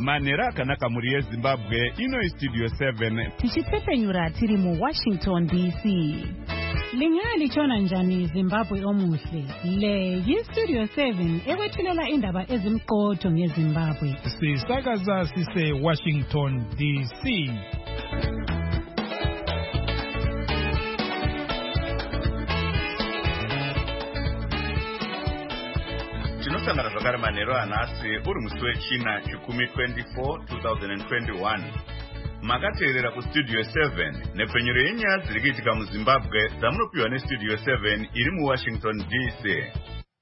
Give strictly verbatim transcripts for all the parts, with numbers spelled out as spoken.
Manera akanaka muri yeZimbabwe ino Studio seven. Tichipfepenyura tiri mu Washington D C. Lingali chona njani Zimbabwe omuhle. Le yi Studio seven ekwethulela indaba ezimqotho ngeZimbabwe. Sisakaza sise Washington D C. Tinosangana zvakare manheru anhasi uri musi wechina chikumi twenty-four twenty twenty-one. Makateerera kuStudio seven nepfenyuro yenyaya dziri kuitika muZimbabwe dzamunopiwa neStudio seven iri muWashington D C.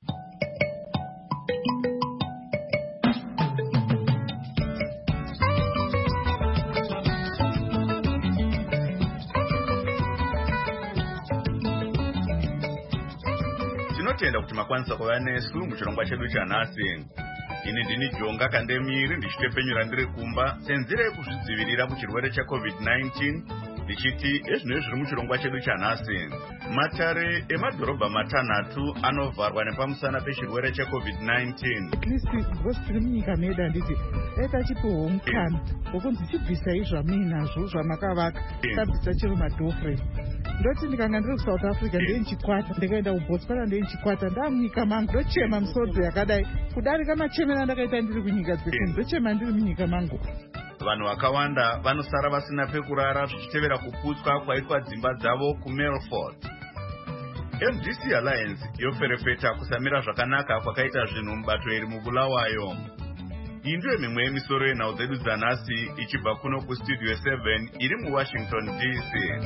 Tinotenda kuti makwanisa kuva nesu muchirongwa chedu chanhasi. Ini ndini Jonga Kandemiri ndichitepenyura ndiri kumba senzira yekuzvidzivirira kuchirwere checovid nineteen ndichiti ezvino zviri muchirongwa chedu chanhasi. Matare emadhorobha matanhatu anovharwa nepamusana pechirwere checovid nineteen. Nisi tiri munyika medu handiti eka chipiwo mukana wokunzi chibvisai zvamuinazvo zvamakavaka tabvisa chero madhofre. Ndoti ndikanga ndiri kuSouth Africa ndiye ndichikwata ndikaenda kuBotswana ndiye ndichikwata ndamunyika mangu ndochema misodzi yakadai kudarika machemera ndakaita ndiri kunyika dzekunhu ndochema ndiri munyika mangu. Vanhu vakawanda vanosara vasina pekurara zvichitevera kuputswa kwaitwa dzimba dzavo kuMelfort. M D C Alliance yoferefeta kusamira zvakanaka kwakaita zvinhu mubato iri mubulawayo. Iyi ndiyo mimwe yemisoro yenhau dzedu dzanhasi ichibva kuno kuStudio seven iri muWashington D C.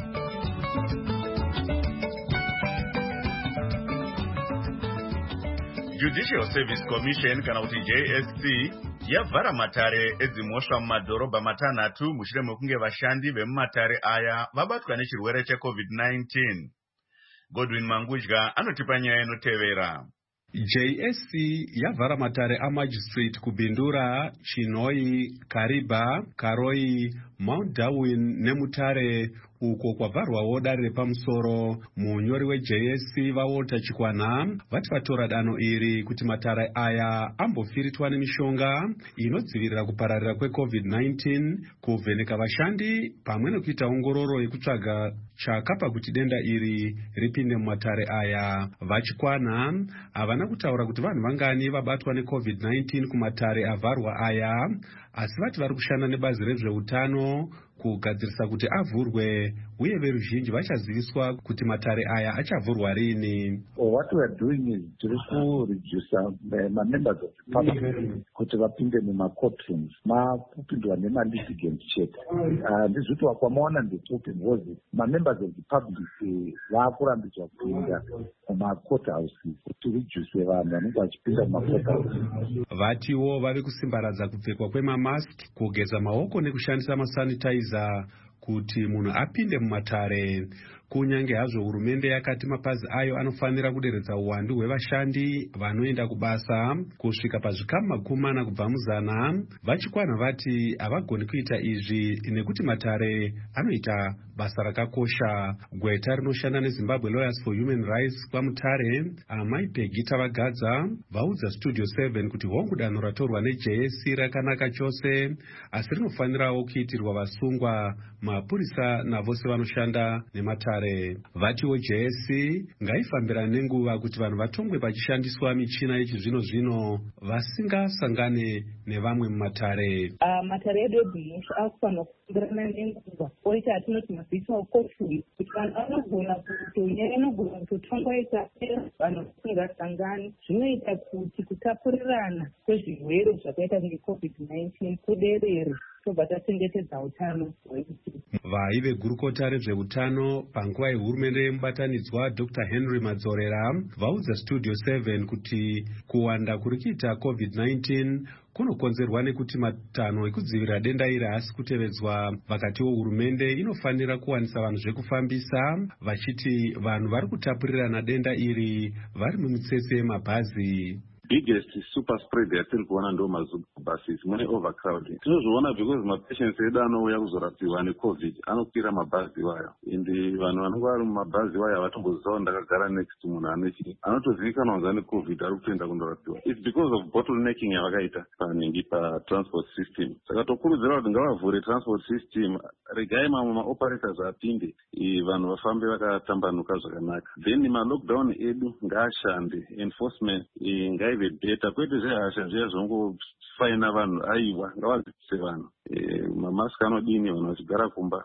Judicial Service Commission kana kuti J S C yavhara matare edzimhosva mumadhorobha matanhatu mushure mekunge vashandi vemumatare aya vabatwa nechirwere checovid nineteen. Godwin Mangudya anotipa nyaya inotevera. J S C yavhara matare amagistrate kubindura, Chinhoyi, Kariba, Karoi, Mount Darwin nemutare uko kwavharwawo dare repamusoro. Munyori weJ S C vaWalter Chikwana vati vatora danho iri kuti matare aya ambofiritwa nemishonga inodzivirira kupararira kwecovid nineteen, kuvheneka vashandi pamwe nekuita ongororo yekutsvaga chakapa kuti denda iri ripinde mumatare aya. Vachikwana havana kutaura kuti vanhu vangani vabatwa necovid nineteen kumatare avharwa aya, asi vati vari kushanda nebazi rezveutano kugadzirisa kuti avhurwe uye veruzhinji vachaziviswa kuti matare aya achavhurwa rini. What we are doing is tiri kureduce ma members of the public kuti vapinde mumacourtrooms makupindwa nemalitigant chete. Ndizvo kuti wakwamaona ndekupi because ma members of the public vakurambidzwa kupinda mumacourt house kuti reduce vanhu vanenge vachipinda mumacourt house. Vatiwo vari kusimbaradza kupfekwa kwemamask, kugeza maoko nekushandisa masanitizer kuti munhu apinde mumatare. Kunyange hazvo hurumende yakati mapazi ayo anofanira kuderedza uwandu hwevashandi vanoenda kubasa kusvika pazvikamu makumi mana kubva muzana, Vachikwana vati havagoni kuita izvi nekuti matare anoita basa rakakosha. Gweta rinoshanda neZimbabwe Lawyers for Human Rights kwamutare, Amai Pegita Vagadza vaudza Studio seven kuti hongu danho ratorwa neJ S C rakanaka chose, asi rinofanirawo kuitirwa vasungwa, mapurisa navose vanoshanda nematare. Vatiwo J S C ngaifambirane nenguva kuti vanhu vatongwe pachishandiswa michina yechizvino-zvino vasingasangane nevamwe mumatare. Uh, matare edu ebhimusha akufanira kufambirana nenguva oita atinoti mabhitwa courtroom kuti vanhu vanogona kutonyaya inogona kutotongwa ikapera vanhu vasingasangani. Zvinoita kuti kutapurirana kwezvirwere zvakaita necovid nineteen kuderere tobva tachengetedza utano hwedu. Vaive gurukota rezveutano panguva yehurumende yemubatanidzwa Doctor Henry Madzorera vaudza Studio seven kuti kuwanda kuri kuita covid nineteen kunokonzerwa nekuti matanho ekudzivirira denda iri haasi kutevedzwa. Vakatiwo hurumende inofanira kuwanisa vanhu zvekufambisa, vachiti vanhu vari kutapurirana denda iri vari mumitsetse yemabhazi. biggest super spread yatiri kuona ndo mazubuses mune overcrowding. Tinozviona because mapatients edu anouya kuzorapiwa necovid anokwira mabhazi wayo indi vanhu vanenge vari mumabhazi wayo avatomboziva ndakagara next munhu anechi anotozivikanwa kunzi ane covid ari kutoenda kundorapiwa. It's because of bottlenecking yavakaita panhingi patransport system. Saka tokurudzira kuti ngavavhure transport system, regai mamwe maoperators apinde vanhu vafambe vakatambanuka zvakanaka. Then malockdown edu ngaashande, enforcement ngaive better, kwete zvehasha zviya zvongofaina vanhu aiwa, ngavadzidzise vanhu mamask anodini vanhu vachigara kumba.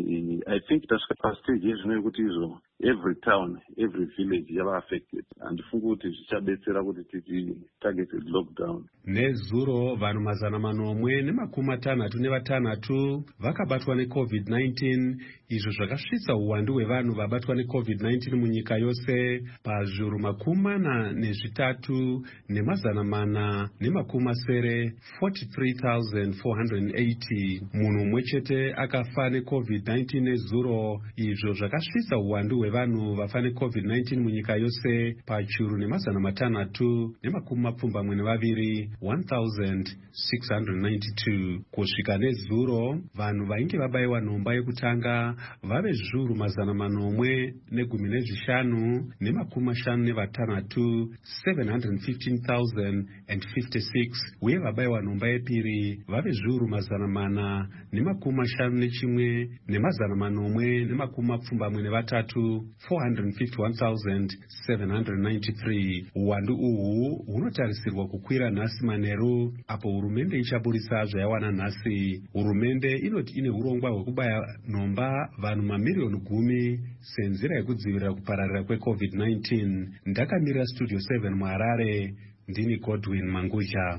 I think tasvika pastage yezvino yekuti izvo every town, every village yava affected, handifungi kuti zvichadetsera kuti titi targeted lockdown. Nezuro vanhu mazana manomwe nemakumi matanhatu nevatanhatu vakabatwa necovid nineteen, izvo zvakasvitsa uwandu hwevanhu vabatwa necovid nineteen munyika yose pazviuru makumi mana nezvitatu nemazana mana nemakumi masere forty-three thousand four hundred eighty. Munhu umwe chete akafa necovid nineteen nezuro, izvo zvakasvitsa uwandu hwevanhu vafa necovid nineteen munyika yose pachiuru nemazana matanhatu nemakumi mapfumbamwe nevaviri one thousand six hundred ninety-two. Kusvika nezuro vanhu vainge vabayiwa nhomba yekutanga vave zviuru mazana manomwe negumi nezvishanu nemakumi mashanu nevatanhatu seven hundred fifteen thousand fifty-six, uye vabayiwa nhomba yepiri vave zviuru mazana mana nemakumi mashanu nechimwe nemazana manomwe nemakumi mapfumbamwe nevatatu four hundred fifty-one thousand seven hundred ninety-three. Uwandu uhu hunotarisirwa kukwira nhasi manheru apo hurumende ichaburisa zvayawana nhasi. Hurumende inoti ine urongwa hwekubaya nhomba vanhu mamiriyoni gumi senzira yekudzivirira kupararira kwecovid nineteen. Ndakamirira studio seven muHarare, ndini Godwin Mangusha.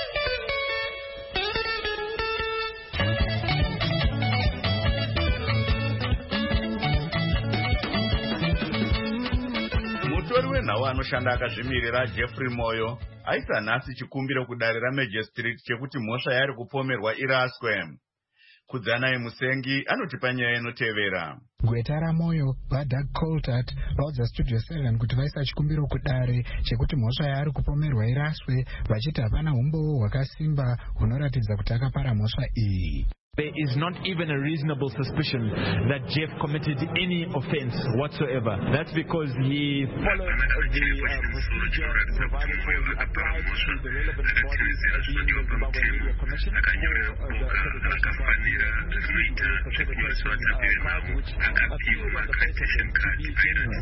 Mutori wenhau anoshanda akazvimirira Jeffrey Moyo aisa nhasi chikumbiro kudare raMagistrate chekuti mhosva yari kupomerwa iraswe. Kudzanai Musengi anotipa nyaya inotevera. Gweta raMoyo vaDoug Coltart vaudza Studio seven kuti vaisa chikumbiro kudare chekuti mhosva yaari kupomerwa iraswe, vachiti hapana umbowo hwakasimba hunoratidza kuti akapara mhosva iyi. There is not even a reasonable suspicion that Jeff committed any offense whatsoever. That's because he followed the uh, procedure provided for. He applied to the relevant bodies, being the Zimbabwe Media Commission, for uh, the accreditation card, the accreditation uh, card, which appeared on the face of it to be genuine.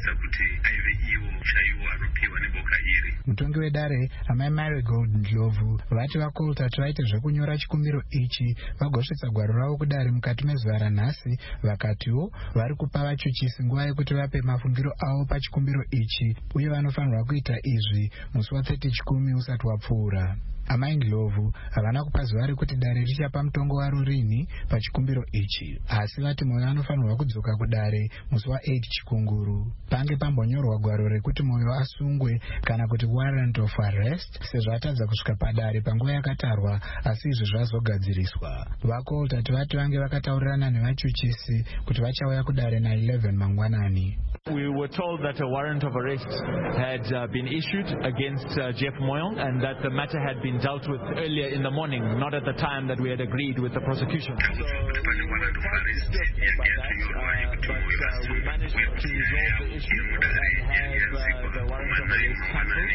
Mutongi wedare amai Marigold Ndlovu vati vaColtart vaite zvekunyora chikumbiro ichi vagosvitsa gwaro ravo kudare mukati mezuva ranhasi, vakatiwo vari kupa vachuchisi nguva yekuti vape mafungiro avo pachikumbiro ichi, uye vanofanirwa kuita izvi musi wa thirty chikumi usati wapfuura. Amai Ndlovu havana kupa zuva rekuti dare richapa mutongo waro rini pachikumbiro ichi, asi vati Moyo anofanirwa kudzoka kudare musi wa eight chikunguru. Pange pambonyorwa gwaro rekuti Moyo asungwe kana kuti warrant of arrest, sezvo atadza kusvika padare panguva yakatarwa, asi izvi zvazogadziriswa. VaColtart vati vange vakataurirana nevachuchisi kuti vachauya kudare na eleven mangwanani. We were told that a warrant of arrest had uh, been issued against uh, Jeff Moyo and that the matter had been dealt with earlier in the morning, not at the time that we had agreed with the prosecution. So we were quite disturbed by that, uh, but uh, we managed to resolve the issue and have uh, the warrant of arrest cancelled.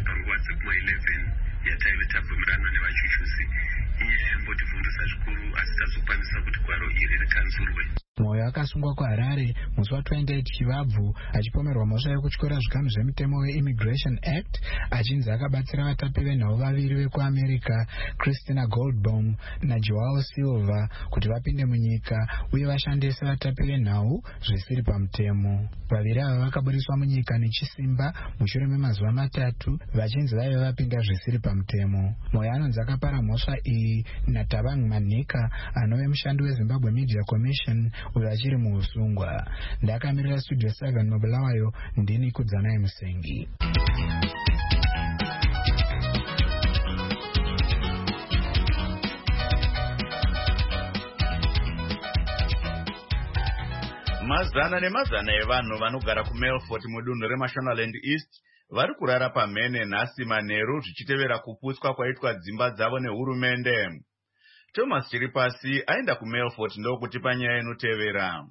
Moyo akasungwa kuHarare musi wa twenty-eight Chivabvu achipomerwa mhosva yekutyora zvikamu zvemutemo weImmigration Act, achinzi akabatsira vatapi venhau vaviri vekuAmerica, Christina Goldbaum naJoao Silva, kuti vapinde munyika uye vashandise vatapi venhau zvisiri pamutemo. Vaviri ava vakaburiswa munyika nechisimba mushure memazuva matatu vachinzi vaive vapinda zvisiri pamutemo. Moyo anonzi akapara mhosva iyi naThabang Manika, anove mushandi weZimbabwe Media Commission, uyo achiri muusungwa. Ndakamirira Studio seven mubulawayo, ndini Kudzanai Musengi. Mazana nemazana evanhu vanogara kuMelfort mudunhu reMashonaland East vari kurara pamhene nhasi manheru zvichitevera kuputswa kwaitwa dzimba dzavo nehurumende. Thomas Chiripasi aenda kuMelfort ndokuti panyaya inotevera.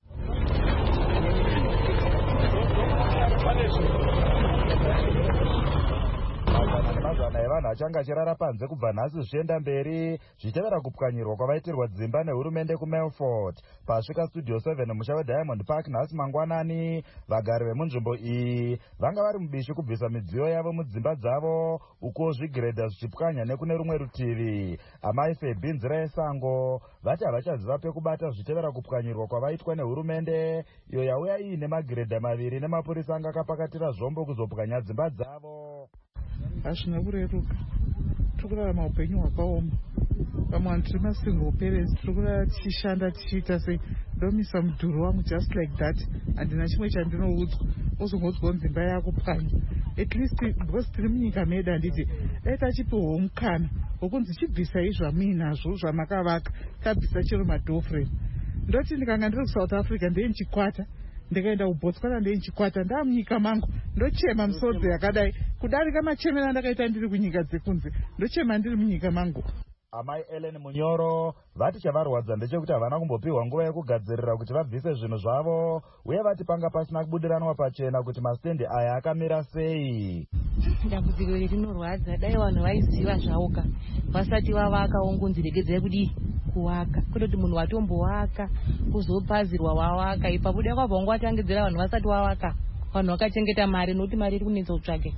Mazana evanhu achanga achirara panze kubva nhasi zvichienda mberi zvichitevera kupwanyirwa kwavaitirwa dzimba nehurumende kuMelfort. Pasvika Studio seven musha weDiamond Park nhasi mangwanani, vagari vemunzvimbo iyi vanga vari mubishi kubvisa midziyo yavo mudzimba dzavo, uko zvigiredha zvichipwanya nekune rumwe rutivi. Amai Febi Nzira yeSango vati havachaziva pekubata zvichitevera kupwanyirwa kwavaitwa nehurumende, iyo yauya iine magiredha maviri nemapurisa anga akapakatira zvombo kuzopwanya dzimba dzavo. Hazvina kureruka, tiri kurarama upenyu hwakaoma. Vamwe vanhu tiri masingle parents, tiri kurara tichishanda tichiita sei, ndomisa mudhuri wangu just like that, handina chimwe chandinoudzwa, ozongodzwa nzimba yako pwanya. At least because tiri munyika medu, handiti dai tachipiwawo mukana wokunzi chibvisai zvamuinazvo zvamakavaka, tabvisa chero madhoframe. Ndoti ndikanga ndiri kuSouth Africa ndeindichikwata, ndikaenda kuBotswana ndeindichikwata, ndamunyika mangu ndochema misodzi yakadai kudarika machemera ndakaita ndiri kunyika dzekunze, ndochema ndiri munyika mangu. Amai Ellen Munyoro vati chavarwadza ndechekuti havana kumbopiwa nguva yekugadzirira kuti vabvise zvinhu zvavo, uye vati panga pasina kubudiranwa pachena kuti mastendi aya akamira sei. Dambudziko iri rinorwadza, dai vanhu vaiziva zvauka vasati vavaka ongunzi regedzai kudi kuwaka, kutoti munhu watombowaka kuzopazirwa wawaka, ipapo dai kwabva ngwatangidzira vanhu vasati wawaka, vanhu vakachengeta mari nokuti mari iri kunetsa kutsvake.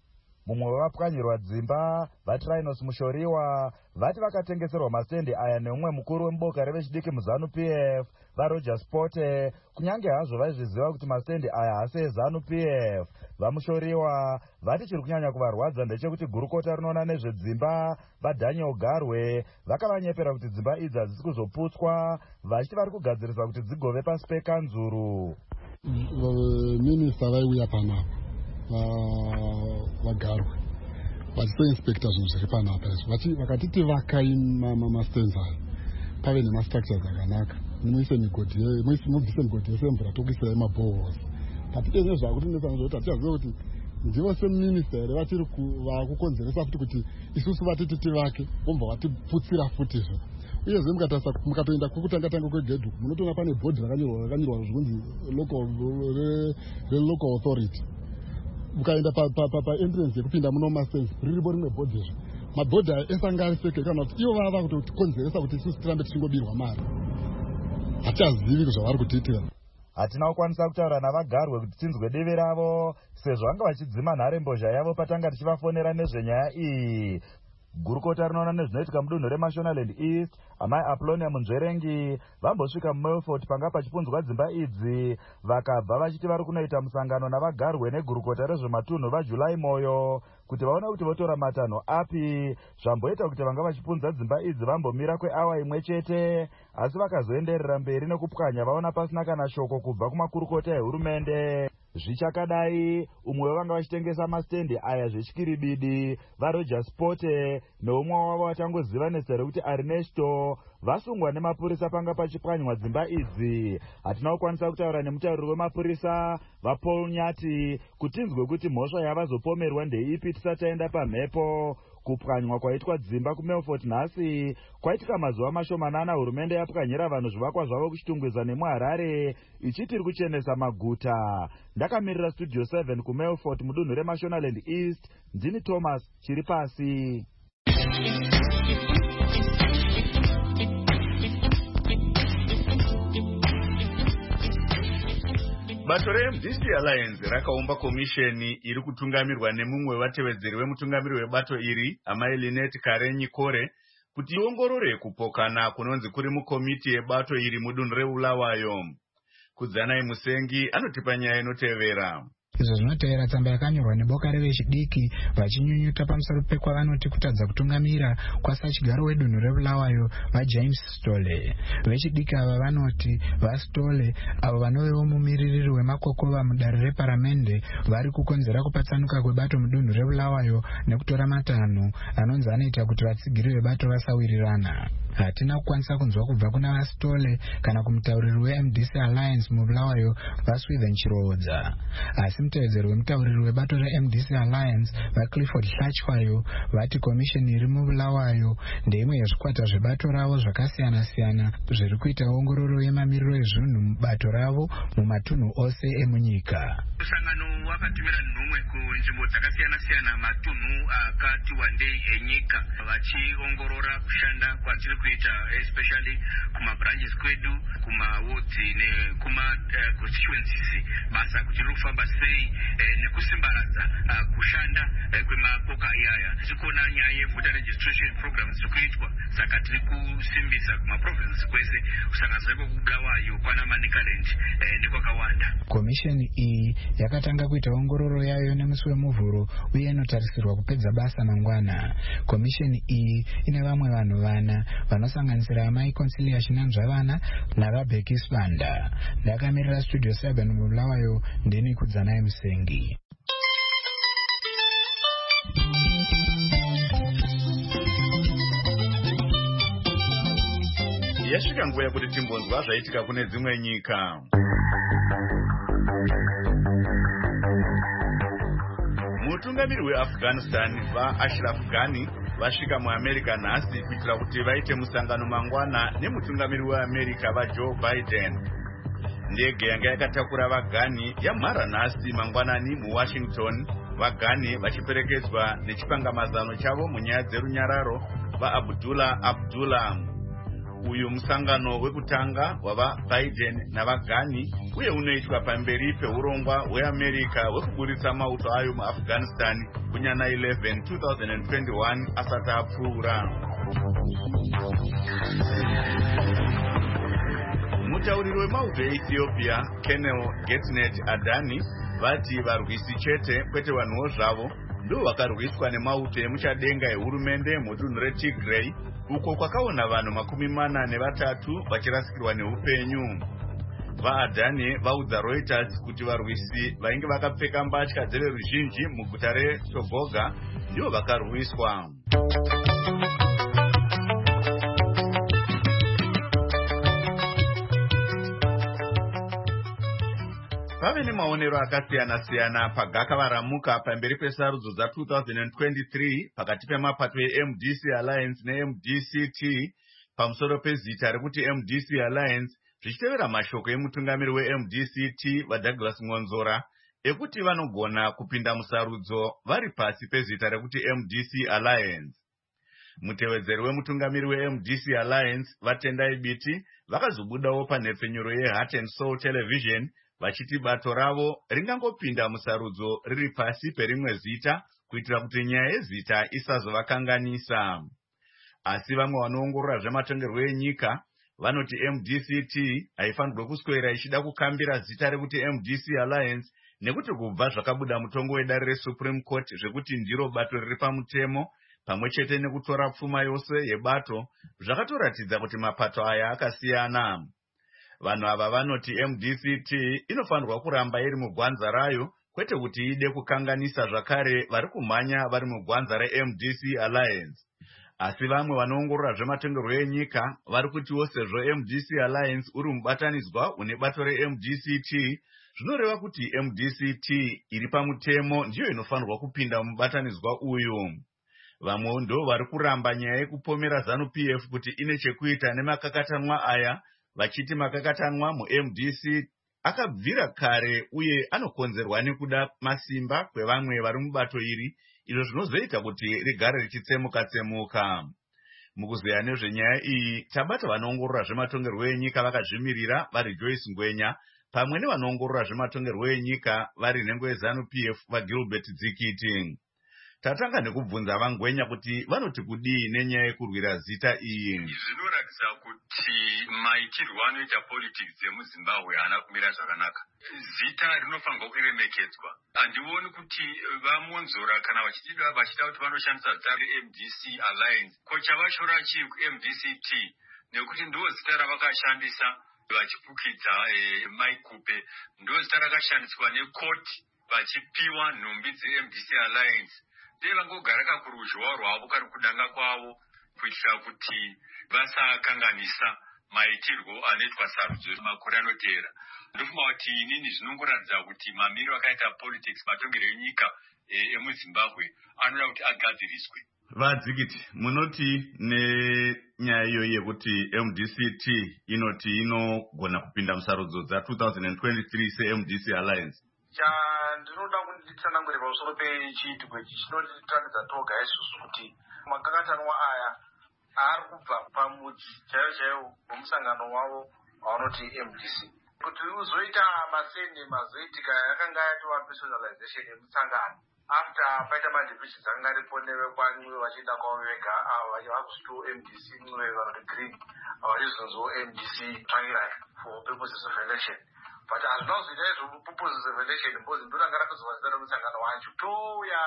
Mumwe wavapwanyirwa dzimba vaTrinos Mushoriwa vati vakatengeserwa mastendi aya neumwe mukuru wemuboka revechidiki muZanu P F vaRoger Sporte, kunyange hazvo vaizviziva kuti mastendi aya haasi eZanu P F. VaMushoriwa vati chiri kunyanya kuvarwadza ndechekuti gurukota rinoona nezvedzimba vaDaniel Garwe vakavanyepera kuti dzimba idzi hadzisi kuzoputswa, vachiti vari kugadzirisa kuti dzigove pasi pekanzuru. Minista vaiuya panapa vagarwe vachisoinspekta zvinhu zviri panapa izvo, vakatiti vakai mastenzi aya pave nemastructures akanaka, muise migodhi, mubvise migodhi yese yemvura tokuisirai mabohos. Patitenye zvakutinetsa nezvekuti hatichaziva kuti ndivo seminista here vatiri vakukonzeresa futi kuti isusu vatiti tivake vobva vatiputsira futizvo. Uyezve mukatarisa mukatoenda kwekutanga-tanga kwegedhu munotoona pane bhodhi rakanyorwa rakanyorwa zvinonzi local authority. Mukaenda paentrance yekupinda muno mastenzi riripo rimwe bhodhi izvo. Mabhodhi aya ese anga ariseke kana kuti ivo vava kutikonzeresa kuti isusu tirambe tichingobirwa mari. Hatichazivi zvavari kutiitira. Hatina kukwanisa kutaura navagarwe kuti tinzwe divi ravo, sezvo vanga vachidzima nharembozha yavo patanga tichivafonera nezvenyaya iyi. Gurukota rinoona nezvinoitika mudunhu reMashonaland East, amai Aplonia Munzverengi vambosvika muMelfort panga pachipunzwa dzimba idzi, vakabva vachiti vari kunoita musangano navagarwe negurukota rezvematunhu vaJulai Moyo kuti vaone kuti votora matanho api. Zvamboita kuti vanga vachipunza dzimba idzi vambomira kweawa imwe chete, asi vakazoenderera mberi nekupwanya vaona pasina kana shoko kubva kumakurukota ehurumende. Zvichakadai, umwe wevanga vachitengesa mastendi aya zvechikiribidi vaRoger Sporte neumwe wavo vatangoziva nezera kuti Ernesto vasungwa nemapurisa panga pachipwanywa dzimba idzi. Hatina kukwanisa kutaura nemutauriri wemapurisa vaPaul Nyati kuti tinzwe kuti mhosva yavazopomerwa ndeipi tisati taenda pamhepo. Kupwanywa kwaitwa dzimba kuMelfort nhasi kwaitika mazuva mashomanana hurumende yapwanyira vanhu zvivakwa zvavo kuchitungwiza nemuHarare ichiti iri kuchenesa maguta. Ndakamirira Studio seven kuMelfort mudunhu reMashonaland East, ndini Thomas Chiripasi. Bato reM D C Alliance rakaumba komisheni iri kutungamirwa nemumwe wevatevedzeri vemutungamiri webato iri, amai Lynette Karenyi Kore, kuti iongorore kupokana kunonzi kuri mukomiti yebato iri mudunhu reBulawayo. Kudzanai Musengi anotipa nyaya inotevera. Izvo zvinotevera tsamba yakanyorwa neboka revechidiki vachinyunyuta pamusoro pekwavanoti kutadza kutungamira kwasachigaro wedunhu reBulawayo vaJames Stole. Vechidiki ava vanoti vaStole avo vanovewo mumiririri wemakokova mudare reparamende vari kukonzera kupatsanuka kwebato mudunhu reBulawayo nekutora matanho anonzi anoita kuti vatsigiri vebato vasawirirana. hatina kukwanisa kunzwa kubva kuna vasitole kana kumutauriri weM D C Alliance mubulawayo vaSwithen Chirodza. Asi mutevedzeri wemutauriri webato reM D C Alliance vaClifford Hlachwayo vati komisheni iri mubulawayo ndeimwe yezvikwata zvebato ravo zvakasiyana-siyana zviri kuita ongororo yemamiriro ezvinhu mubato ravo mumatunhu ose emunyika. Musangano wakatumira nhumwe kunzvimbo dzakasiyana-siyana matunhu akati wandei enyika vachiongorora kushanda kwatiri kuita especially kumabranches kwedu kumawards nekuma uh, constituencies basa kuti riri kufamba sei eh, nekusimbaradza uh, kushanda eh, kwemapoka iyaya tikona nyaya yevoter registration programs ziri kuitwa saka tiri kusimbisa kumaprovinces kwese kusanganisira kwekubulawayo kwana Manicaland eh, nekwakawanda. Komisheni iyi yakatanga kuita ongororo yayo nemusi wemuvhuro uye inotarisirwa kupedza basa mangwana. Komisheni iyi ine vamwe vanhu vana vanosanganisira amai Consilia Chinanzvavana navaBheki Spanda. Ndakamirira Studio seven mubulawayo ndini Kudzanai Musengi. Yasvika nguva yekuti timbonzwa zvaitika kune dzimwe nyika. Mutungamiri weAfghanistan vaAshraf Ghani vasvika muAmerica nhasi kuitira kuti vaite musangano mangwana nemutungamiri weAmerica vaJoe Biden. Ndege yanga yakatakura vaGhani yamhara nhasi mangwanani muWashington, vaGhani vachiperekedzwa nechipangamazano chavo munyaya dzerunyararo vaAbdullah Abdullah. Uyu musangano wekutanga wava Biden navaGhani uye unoitwa pamberi peurongwa hweAmerica hwekuburitsa mauto ayo muAfghanistan kunyana eleven twenty twenty-one asati apfuura. Mutauriri wemauto eEthiopia Colonel Getnet Adani vati varwisi chete kwete vanhuwo zvavo ndo vakarwiswa nemauto emuchadenga ehurumende mudunhu reTigray uko kwakaona vanhu makumi mana nevatatu vachirasikirwa neupenyu. VaAdani vaudza Reuters kuti varwisi vainge vakapfeka mbatya dzeveruzhinji muguta reTogoga ndivo vakarwiswa. Pave nemaonero akasiyana-siyana pagakavaramuka pamberi pesarudzo dza twenty twenty-three pakati pemapato eM D C Alliance neM D C T pamusoro pezita rekuti M D C Alliance zvichitevera mashoko emutungamiri weM D C T vaDouglas Ngonzora ekuti vanogona kupinda musarudzo vari pasi pezita rekuti M D C Alliance. Mutevedzeri wemutungamiri weM D C Alliance vaTendai Biti vakazobudawo panhepfenyuro yeHeart and Soul Television vachiti bato ravo ringangopinda musarudzo riri pasi perimwe zita kuitira kuti nyaya yezita isazovakanganisa. Asi vamwe vanoongorora zvematongerwo enyika vanoti M D C T haifanirwe kuswera ichida kukambira zita rekuti M D C Alliance nekuti kubva zvakabuda mutongo wedare reSupreme Court zvekuti ndiro bato riri pamutemo pamwe chete nekutora pfuma yose yebato zvakatoratidza kuti mapato aya akasiyana. Vanhu ava vanoti M D C T inofanirwa kuramba iri mugwanza rayo kwete kuti ide kukanganisa zvakare vari kumhanya vari mugwanza reM D C Alliance. Asi vamwe vanoongorora zvematongerwo enyika vari kutiwo sezvo M D C Alliance uri mubatanidzwa une bato reM D C T zvinoreva kuti M D C T iri pamutemo ndiyo inofanirwa kupinda mubatanidzwa uyu. Vamwe ndo vari kuramba nyaya yekupomera ZANU P F kuti ine chekuita nemakakatanwa aya vachiti makakatanwa muM D C akabvira kare uye anokonzerwa nekuda masimba kwevamwe vari mubato iri izvo zvinozoita kuti rigare richitsemuka-tsemuka. Mukuzeya nezvenyaya iyi tabata vanoongorora zvematongerwo enyika vakazvimirira vari Joyce Ngwenya pamwe nevanoongorora zvematongerwo enyika vari nhengo yeZANU P F vaGilbert Dzikiti. Tatanga nekubvunza vaNgwenya kuti vanoti kudii nenyaya yekurwira zita iyi. Zvinoratidza kuti maitirwo anoita politics dzemuZimbabwe haana kumira zvakanaka. Zita rinofanirwa kuremekedzwa. Handioni kuti vaMonzora kana vachida vachida kuti vanoshandisa zita reM D C Alliance kocha vachora chii kuM D C T nekuti ndo zita ravakashandisa vachipukidza e, maikupe ndo zita rakashandiswa nekoti vachipiwa nhumbi dzeM D C Alliance. Dei vangogara kakuruzhowa rwavo kari kudanga kwavo kuitira kuti vasakanganisa maitirwo anoitwa sarudzo makore anotevera. Ndofunga kuti inini zvinongoratidza kuti mamiro akaita politics matongero enyika emuZimbabwe anoda kuti agadziriswe. Vadzikiti, munoti nenyaya iyoyi yekuti M D C T inoti inogona kupinda musarudzo dza two thousand twenty-three se-M D C Alliance? Chandinoda kunditsanangurira pamusoro pechiitiko ichi chinotiratidza toga isusu kuti makakatanwa aya ari kubva pamudzi chaiyo chaiyo wemusangano wavo wavanoti M D C. Kuti uzoita masende mazoitika yakanga yatova personalization yemusangano after paita madivisions akanga aripo nevekwaniwe vachienda kwavo vega avo vachivakusito M D C niwe vanoti green avo vachizonzwo M D C twangirai for purposes of election. But hazvina kuzoita izvo purposes of election because ndoranga rakuzova zita remusangano wacho touya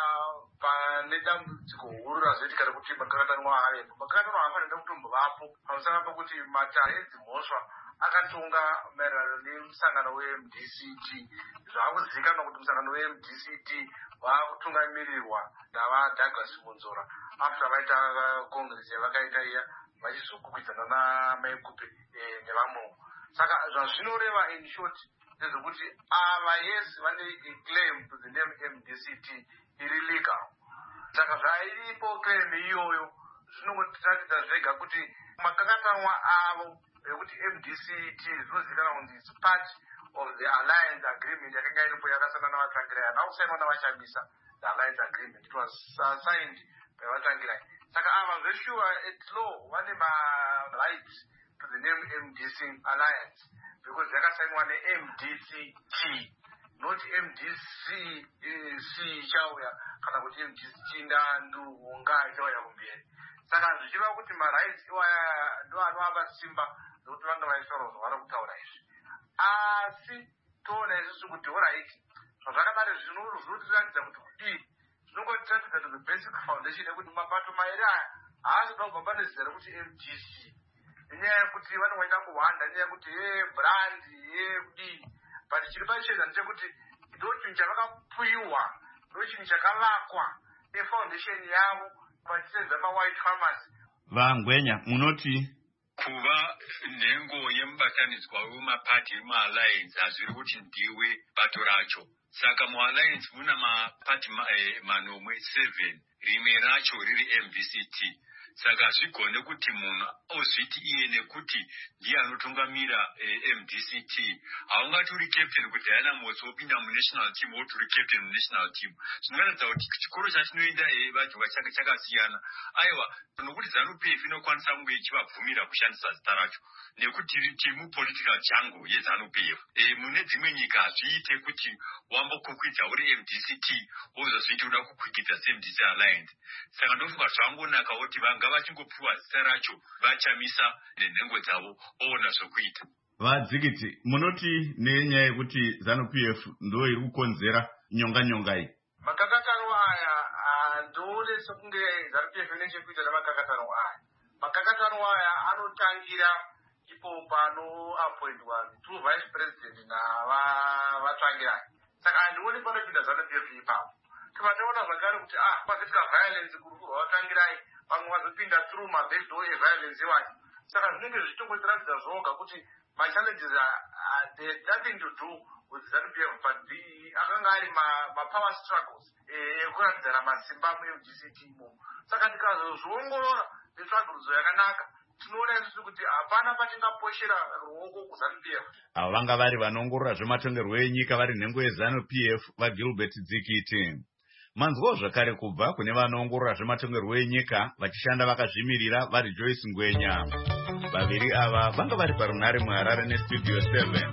pane dambudziko huru razoitika rekuti makakatanwa avepo. Makakatanwa haafanira kutombovapo pamusana pokuti matare edzimhosva akatonga maererano nemusangano we-M D C T. Zvakuzivikanwa kuti musangano we-M D C T vakutungamirirwa navaDouglas Munzora after vaita congress yavakaita iya vachizokwikwidzana namaikupe nevamwewo. Saka zvazvinoreva in short ndezvekuti ava yes vane claim to the name M D C T iri legal. Saka zvairipo claim iyoyo zvinongotiratidza zvega kuti makakatanwa avo ekuti M D C T zvinozivikanwa kuti it's part of the alliance agreement yakanga iripo yakasana navatsvangirai nakusainwa navashamisa the alliance agreement. It was uh, signed by vatsvangirai. Saka ava zveshuwa at law vane ma-rights to the name M D C Alliance because yakasainwa ne-M D C T not M D C C chauya kana kuti M D C chindandu unga chauya kumberi. Saka zvichiva kuti ma-rights iwaya ndo anovapa simba nokuti vanga vaisorodzwa vari kutaura izvi. Asi toona isusu kuti alright zvazvakadaro zvinotiratidza kuti kudii zvinongotiratidza to the basic foundation yekuti mabato mairi aya haasi kugomba nezita rekuti M D C nenyaya yekuti vanongoita kuhwanda nenyaya yekuti ye brand ye kudii but chiri pachena ndechekuti ndo chinhu chavakapuyiwa ndo chinhu chakavakwa nefoundation yavo vachisenza ma-white farmers. Vangwenya munoti kuva nhengo yemubatanidzwa wemapati emu-alliance hazviri kuti ndiwe bato racho. Saka mu-alliance muna mapati manomwe seven rimwe racho riri M V C T. Saka zvigone kuti munhu ozviti iye nekuti ndiye anotungamira M D C T haungati uri captain kuti haina motsi wopinda munational team woti uri captain munational team. Zvinoratidza kuti chikoro chachinoenda vadyiwa chakasiyana. Aiwa nokuti ZANU-P F inokwanisa kunge ichivabvumira kushandisa zita racho nekuti timu political jungle yeZANU-P F. E, mune dzimwe nyika hazviite kuti wambokukwidza uri M D C T wozozviti uda kukwikidza se-M D C Alliance. Saka ndofunga zvangonaka kuti vanga vachingopiwa zita racho vachamisa nenhengo dzavo oona zvokuita. Vadzikiti, munoti nenyaya yekuti ZANU-P F ndo iri kukonzera nyonga nyonga iyi. Makakatanwa aya ndoone sekunge ZANU-P F nechekuita namakakatanwa aya. Makakatanwa aya anotangira ipo pano appointwa two vice president na vatsvangirai. Saka handioni panopinda ZANU-P F ipapo. Tivatoona zvakare kuti ah pazitika violence kurukuru vatsvangirai vamwe vazopinda through mabackdoor eviolence wacho. Saka zvinenge zvichitotiratidza zvoga kuti ma-challenges they had nothing to do with ZANU-P F but akanga ari ma-power struggles ekuratidzana masimba mu-M D C T imo. Saka tikazozviongorora netsvagurudzo yakanaka tinoona isusu kuti hapana patingaposhera ruoko kuZANU-P F. Avo vanga vari vanoongorora zvematongerwo enyika vari nhengo yeZANU-P F vaGilbert Dzikiti. Manzwawo zvakare kubva kune vanoongorora zvematongerwo enyika vachishanda vakazvimirira vari Joyce Ngwenya. Vaviri ava vanga vari parunhare muHarare neStudio seven.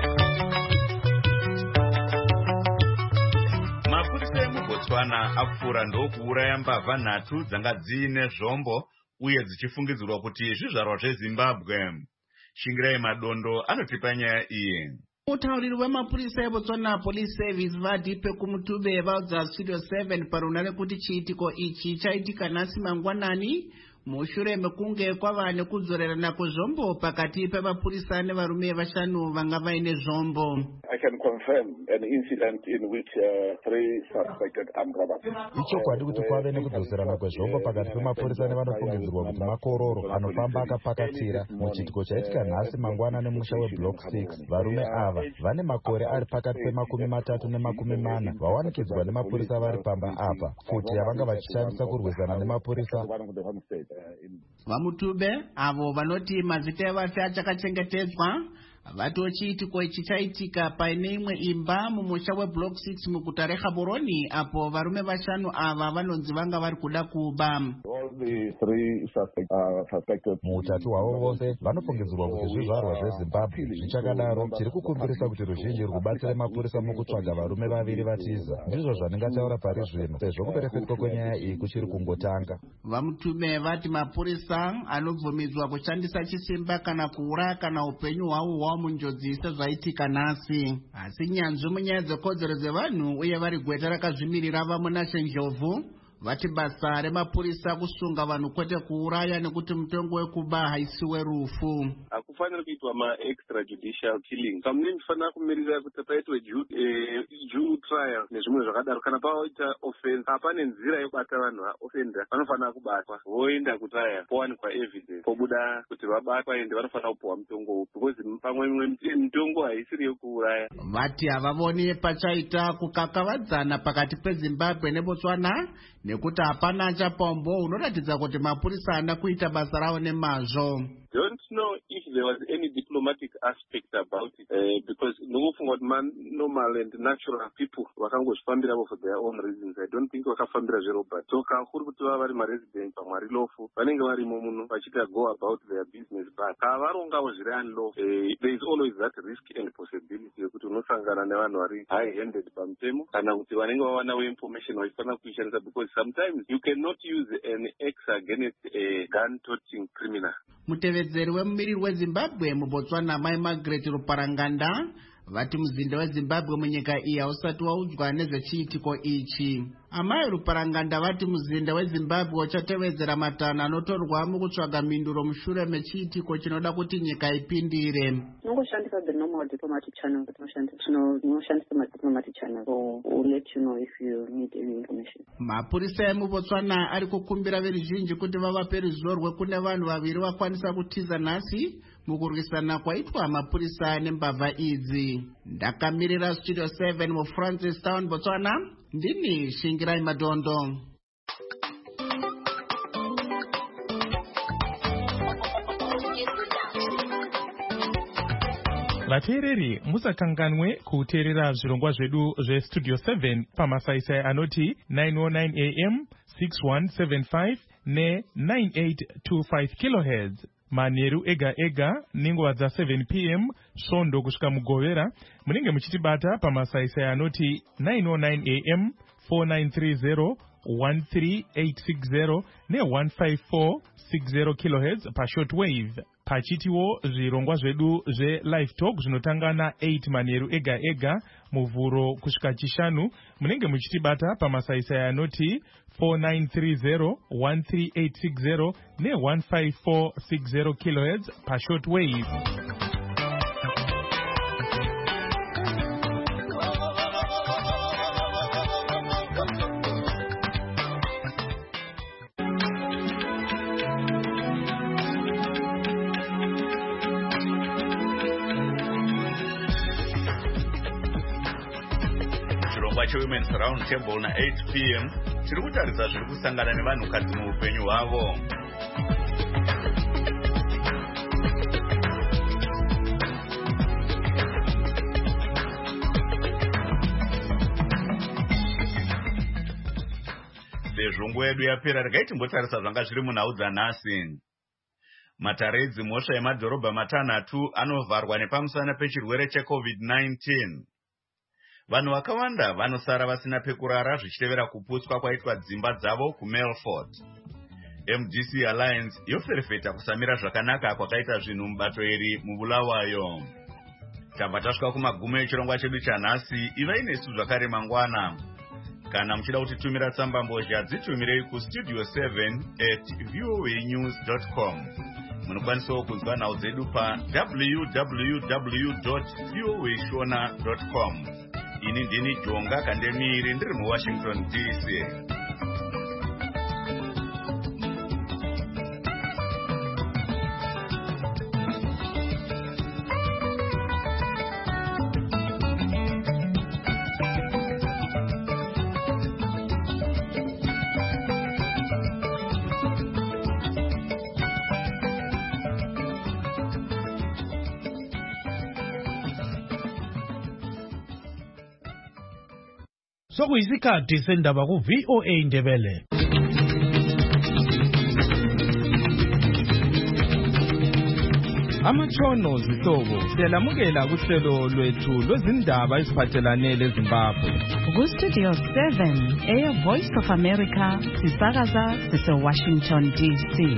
Mapurisa emuBotswana akupfuura ndokuuraya mbavha nhatu dzanga dziine zvombo uye dzichifungidzirwa kuti zvizvarwa zveZimbabwe. Shingirai Madondo anotipa nyaya iyi. Mutauriri wemapurisa eBotswana Police Service Vadipe Kumutube vaudza Studio seven parunhare kuti chiitiko ichi chaitika nhasi mangwanani mushure mekunge kwava nekudzorerana kwezvombo pakati pemapurisa nevarume vashanu vanga vaine zvombo. I can confirm an incident in which uh, three suspected armed robbers. Ichokwadi kuti kwave nekudzoserana kwezvombo pakati pemapurisa nevanofungidzirwa kuti makororo anofamba akapakatira muchiitiko chaitika nhasi mangwana nemusha weblock six. Varume ava vane makore ari pakati pemakumi matatu nemakumi mana vawanikidzwa nemapurisa vari pamba apa futi yavanga vachishandisa kurwisana nemapurisa. Vamutube avo vanoti mazita evafi achakachengetedzwa vati chiitiko ichi chaitika paine imwe imba mumusha weblock six muguta reGaborone apo varume vashanu ava vanonzi vanga vari kuda kuba. Muutatu hwavo vose vanofungidzirwa kuti zvizvarwa zveZimbabwe. Zvichakadaro tiri kukumbirisa kuti ruzhinji rwubatsire mapurisa mukutsvaga varume vaviri vatiza. Ndizvo zvandingataura pari zvino sezvo kuperefetwa kwenyaya iyi kuchiri kungotanga. Vamutube vati mapurisa anobvumidzwa kushandisa chisimba kana kuuraya kana upenyu hwavo hwavo munjodzi sezvaitika nhasi. Asi nyanzvi munyaya dzekodzero dzevanhu uye vari gweta rakazvimirira vamunashe Njovu vati basa remapurisa kusunga vanhu kwete kuuraya nekuti mutongo wekuba haisiwe rufu. Hakufaniri kuitwa ma-extrajudicial killing. Pamwe ndifanira kumirira kuti paitwe due trial nezvimwe zvakadaro. Kana pawaita offense hapane nzira yekubata vanhu vaoffenda vanofanira kubatwa voenda kutrial powanikwa evidence pobuda kuti vabatwa ende vanofanira kupuwa mutongo upi because pamwe mitongo haisiri yekuuraya. Vati havavoni pachaita kukakavadzana pakati peZimbabwe neBotswana nekuti hapana chapombo unoratidza kuti mapurisa haana kuita basa ravo nemazvo. Don't know if there was any diplomatic aspect about it uh, because nokufunga kuti normal and natural people vakangozvifambira for their own reasons. I don't think vakafambira zveRobert. So kakuri kuti vava vari maresident pamwari lofu vanenge varimo muno vachita go about their business but kavarongawo zviri unlawful. Uh, there is always that risk and possibility yekuti unosangana nevanhu vari high handed pamutemo kana kuti vanenge vawanawo information vachifanira kuishandisa because sometimes you cannot use an axe against a gun toting criminal. Mutevedzeri wemumiriri weZimbabwe muBotswana Mai Margaret Ruparanganda vati muzinda weZimbabwe munyika iyi hausati waudzwa nezvechiitiko ichi. Amai Ruparanganda vati muzinda weZimbabwe uchatevedzera matanho anotorwa mukutsvaga mhinduro mushure mechiitiko chinoda kuti nyika ipindire. Nongoshandisa the normal diplomatic channel that tinoshandisa ma-diplomatic channel so we'll let you know if you need any information. Mapurisa emuBotswana ari kukumbira veruzhinji kuti vavape ruzivo rwekune vanhu vaviri vakwanisa kutiza nhasi mukurwisana kwaitwa mapurisa nembavha idzi. Ndakamirira Studio seven muFrancis Town, Botswana. Ndini Shingirai Madondo. Vateereri musakanganwe kuteerera zvirongwa zvedu zveStudio seven pamasaisai anoti nine oh nine A M, six one seven five ne nine eight two five kilohertz. Manheru ega ega nenguva dza seven P M svondo kusvika mugovera munenge muchitibata pamasaisai anoti nine oh nine A M, four nine three zero, one three eight six zero ne one five four six zero kilohertz pashortwave. Pachitiwo zvirongwa zvedu zve-live talk zvinotanga na eight manheru ega ega muvhuro kusvika chishanu munenge muchitibata pamasaisai anoti four nine three zero, one three eight six zero ne one five four six zero kilohertz pashortwave. Women's Round Table na eight P M tiri kutaridza zviri kusangana nevanhukadzi muupenyu hwavo. Sezvo nguva yedu yapera regai timbotarisa zvanga zviri munhau dzanhasi. Matare edzimhosva emadhorobha matanhatu anovharwa nepamusana pechirwere cheCovid nineteen. Vanhu vakawanda vanosara vasina pekurara zvichitevera kuputswa kwaitwa dzimba dzavo kuMelfort. M D C Alliance yoferefeta kusamira zvakanaka kwakaita zvinhu mubato iri mubulawayo. Tabva tasvika kumagumo echirongwa chedu chanhasi. Ivai nesu zvakare mangwana. kana muchida kutitumira tsambambozha dzitumirei kustudio seven at voanews dot com. Munokwanisawo kunzwa nhau dzedu pa w w w dot voa shona dot com. Ini ndini Jonga Kandemiri ndiri muWashington D C. Sokuyisikhathi sendaba ku V O A Ndebele. Amatshono zihlobo siyalamukela kuhlelo lwethu lwezindaba eziphathelane leZimbabwe. Ku Studio seven, Air Voice of America, sisakaza sise-Washington D C.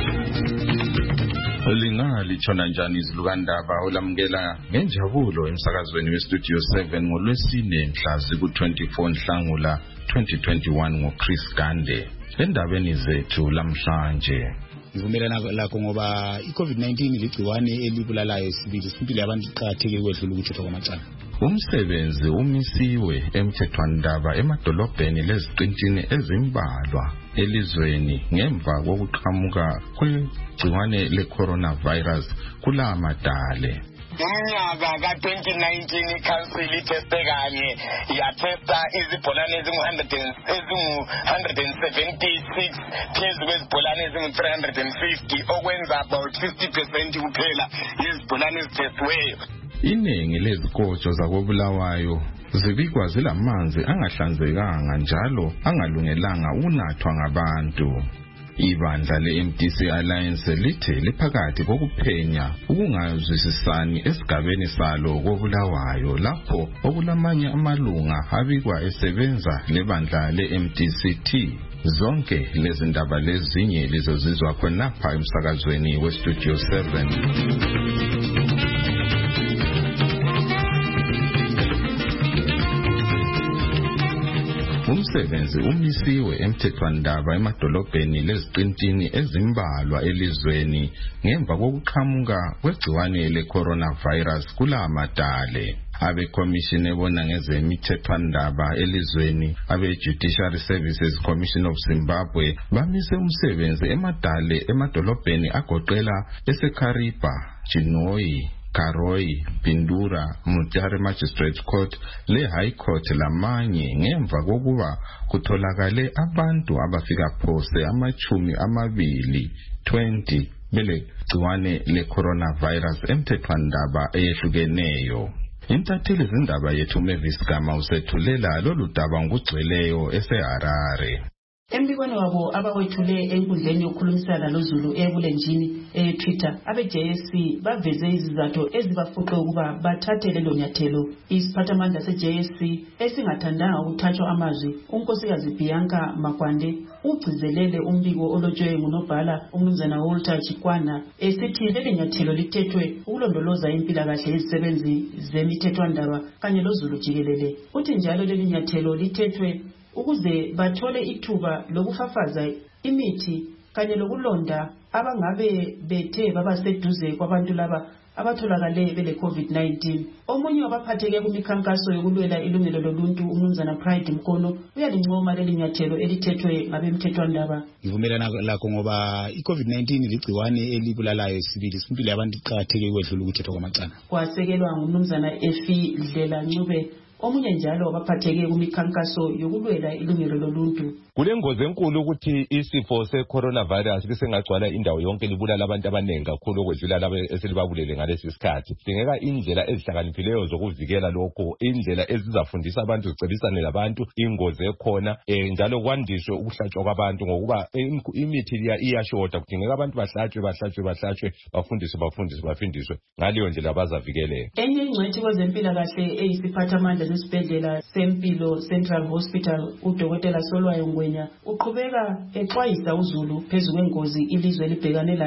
Lingali chona njani izilukandaba olamukela ngenjabulo emsakazweni weStudio seven ngolwesine mhla ziku twenty-four Nhlangula twenty twenty-one ngoChris Gande. Endabeni zethu lamhlanje Ngivumelana lakho ngoba iCovid nineteen ligciwane elibulalayo sibili simpilo yabantu iqhatheke kwedlula ukuthethwa kwamacala. Umsebenzi umisiwe emthethwandaba emadolobheni leziqintini ezimbalwa elizweni ngemva kokuqhamuka kwegciwane le-coronavirus kula madale. Umnyaka ka twenty nineteen iCouncil iteste kanye yatesta izibholane ezingu one hundred seventy-six phezu kwezibholane ezingu three hundred fifty okwenza about fifty percent kuphela izibholane ezitestiweyo. Iningi lezikotsho zakobulawayo zibikwa zilamanzi angahlanzekanga njalo angalungelanga ukunathwa ngabantu. Ibandla le-M D C Alliance lithe liphakathi kokuphenya ukungazwisisani esigabeni salo kobulawayo lapho okulamanye amalunga abikwa esebenza lebandla le-M D C T. Zonke lezi ndaba lezinye lizozizwa khonapha emsakazweni weStudio seven. Umsebenzi umisiwe emthethwandaba emadolobheni leziqintini ezimbalwa elizweni ngemva kokuqhamuka kwegciwane le-coronavirus kula madale. Abe-Commission ebona ngezemithethwandaba elizweni, abe-Judiciary Services Commission of Zimbabwe, bamise umsebenzi emadale emadolobheni agoqela eseKaripa, Chinhoyi, Karoi, Pindura, Mutare Magistrate Court, le High Court lamanye ngemva kokuba kutholakale abantu abafika phose amachumi amabili twenty bele gciwane le-coronavirus emthethwandaba eyehlukeneyo. Intatheli zindaba yethu Mavis Gama usethulela lolu daba ngokugcweleyo eseHarare. Embikweni wabo abawethule enkundleni yokukhulumisana loZulu ebulenjini e-Twitter, abe-J S C baveze izizathu ezibafuqe ukuba bathathe lelo nyathelo. Isiphathamandla se-J S C esingathandanga ukuthathwa amazwi, unkosikazi Bianca Makwande, ugcizelele umbiko olotshwe ngunobhala umnumzana Walter Chikwana esithi leli nyathelo lithethwe ukulondoloza impilakahle yezisebenzi zemithethwandaba kanye loZulu jikelele. Uthi njalo leli nyathelo lithethwe ukuze bathole ithuba lokufafaza imithi kanye lokulonda abangabe bethe babaseduze kwabantu laba abatholakale bele COVID nineteen. Omunye wabaphatheke kumikhankaso yokulwela ilungelo loluntu umnumzana Pride Mkono uyalincoma leli nyathelo elithethwe ngabemthethwandaba. Ngivumelana lakho ngoba iCovid nineteen ligciwane elibulalayo sibili simpilo yabantu iqhatheke kwedlula ukuthethwa kwamacala. Kwasekelwa ngumnumzana Efi Dlela Ncube omunye njalo wabaphatheke kumikhankaso yokulwela ilungelo loluntu. Kulengozi enkulu ukuthi isifo se-coronavirus besengagcwala indawo yonke libulala abantu abaningi kakhulu okwedlula laba eselibabulele ngalesi sikhathi. Dingeka indlela ezihlakaniphileyo zokuvikela lokho, indlela ezizafundisa abantu zicebisane labantu ingozi ekhona, eh, njalo kwandiswe ukuhlatshwa kwabantu ngokuba imithi iyashoda. Kudingeka abantu bahlatshwe bahlatshwe bahlatshwe bafundiswe bafundiswe bafundiswe ngaleyo ndlela bazavikeleka. Enye ingcwethi kwezempilakahle eyisiphathamandla sesibhedlela sempilo Central Hospital uDokotela Solwayo Ngwenya uqhubeka exwayisa uZulu phezu kwengozi ilizwe libhekane layo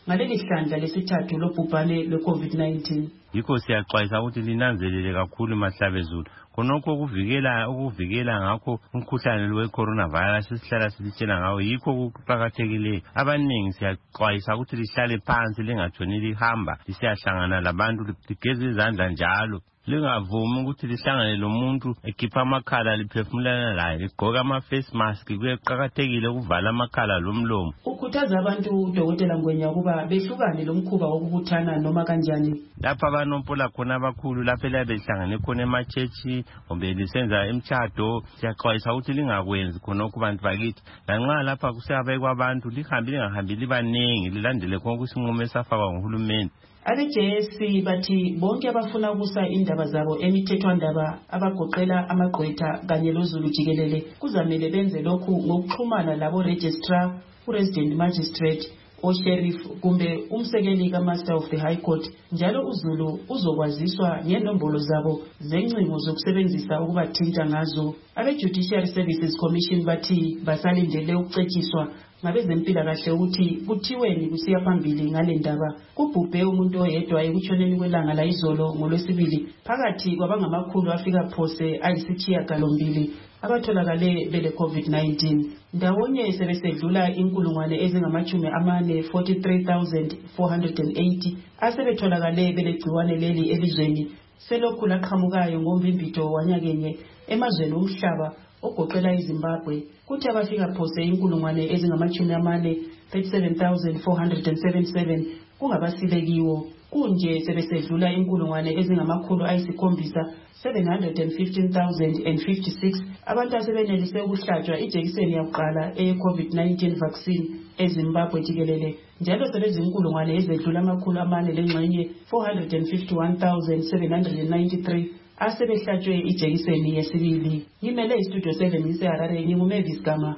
ngaleli hlandla lesithathu lobhubhane lwe-COVID nineteen. Yikho siyaxwayisa ukuthi linanzelele kakhulu mahlabezulu khonokho ukuvikela ukuvikela ngakho umkhuhlane we-coronavirus sihlala silitshela ngawo yikho kuqakathekileyo. Abaningi siyaxwayisa ukuthi lihlale phansi lingatshoni lihamba lisiyahlangana labantu ligeze izandla njalo. Lingavumi ukuthi lihlangane lomuntu ekhipha amakhala liphefumulana laye ligqoka ama-face mask kuqakathekile ukuvala amakhala lomlomo. Ukhuthaza abantu uDokotela Ngwenya ukuba behlukane lo mkhuba wokubuthana noma kanjani. Lapha abanompola khona abakhulu lapha elabe behlangane khona emachechi kumbe lisenza emtshado siyaxwayisa ukuthi lingakwenzi khonokho bantu bakithi. Lanxa lapha kusiyabekwa abantu lihambi lingahambi libanengi lilandele konke isinqumo esafakwa nguhulumende. Abe-J S C bathi bonke abafuna ukusa indaba zabo emithethwandaba abagoqela amagqwetha kanye loZulu jikelele kuzamele benze lokhu ngokuxhumana labo registrar, u-resident magistrate, o-sheriff kumbe umsekeli ka-master of the high court. Njalo uZulu uzokwaziswa ngenombolo zabo zencingo zokusebenzisa ukubathinta ngazo. Abe-Judiciary Services Commission bathi basalindele ukucetshiswa ngabezempilakahle ukuthi kuthiweni kusiya phambili ngale ndaba. Kubhubhe umuntu oyedwa ekutshoneni kwelanga la izolo ngolwesibili phakathi kwabangamakhulu afika phose ayisithiyagalombili abatholakale bele COVID nineteen. Ndawonye sebesedlula inkulungwane ezingamachumi amane forty-three thousand four hundred eighty asebetholakale bele gciwane leli elizweni selokhu laqhamukayo ngombimbitho wanyakenye emazweni omhlaba ogoqela iZimbabwe kuthi abafika phose inkulungwane ezingamachumi amane thirty-seven thousand four hundred seventy-seven kungabasilekiwo. Kunje sebesedlula inkulungwane ezingamakhulu ayisikhombisa seven hundred fifteen thousand fifty-six abantu asebenelise ukuhlatshwa ijekiseni yakuqala eye-COVID nineteen vaccine eZimbabwe jikelele. Njalo sebezinkulungwane ezedlula amakhulu amane lengxenye four hundred fifty-one thousand seven hundred ninety-three asebehlatshwe ijekiseni yesibili. Ngimele istudio seven ngiseHarare nginguMavis Gama.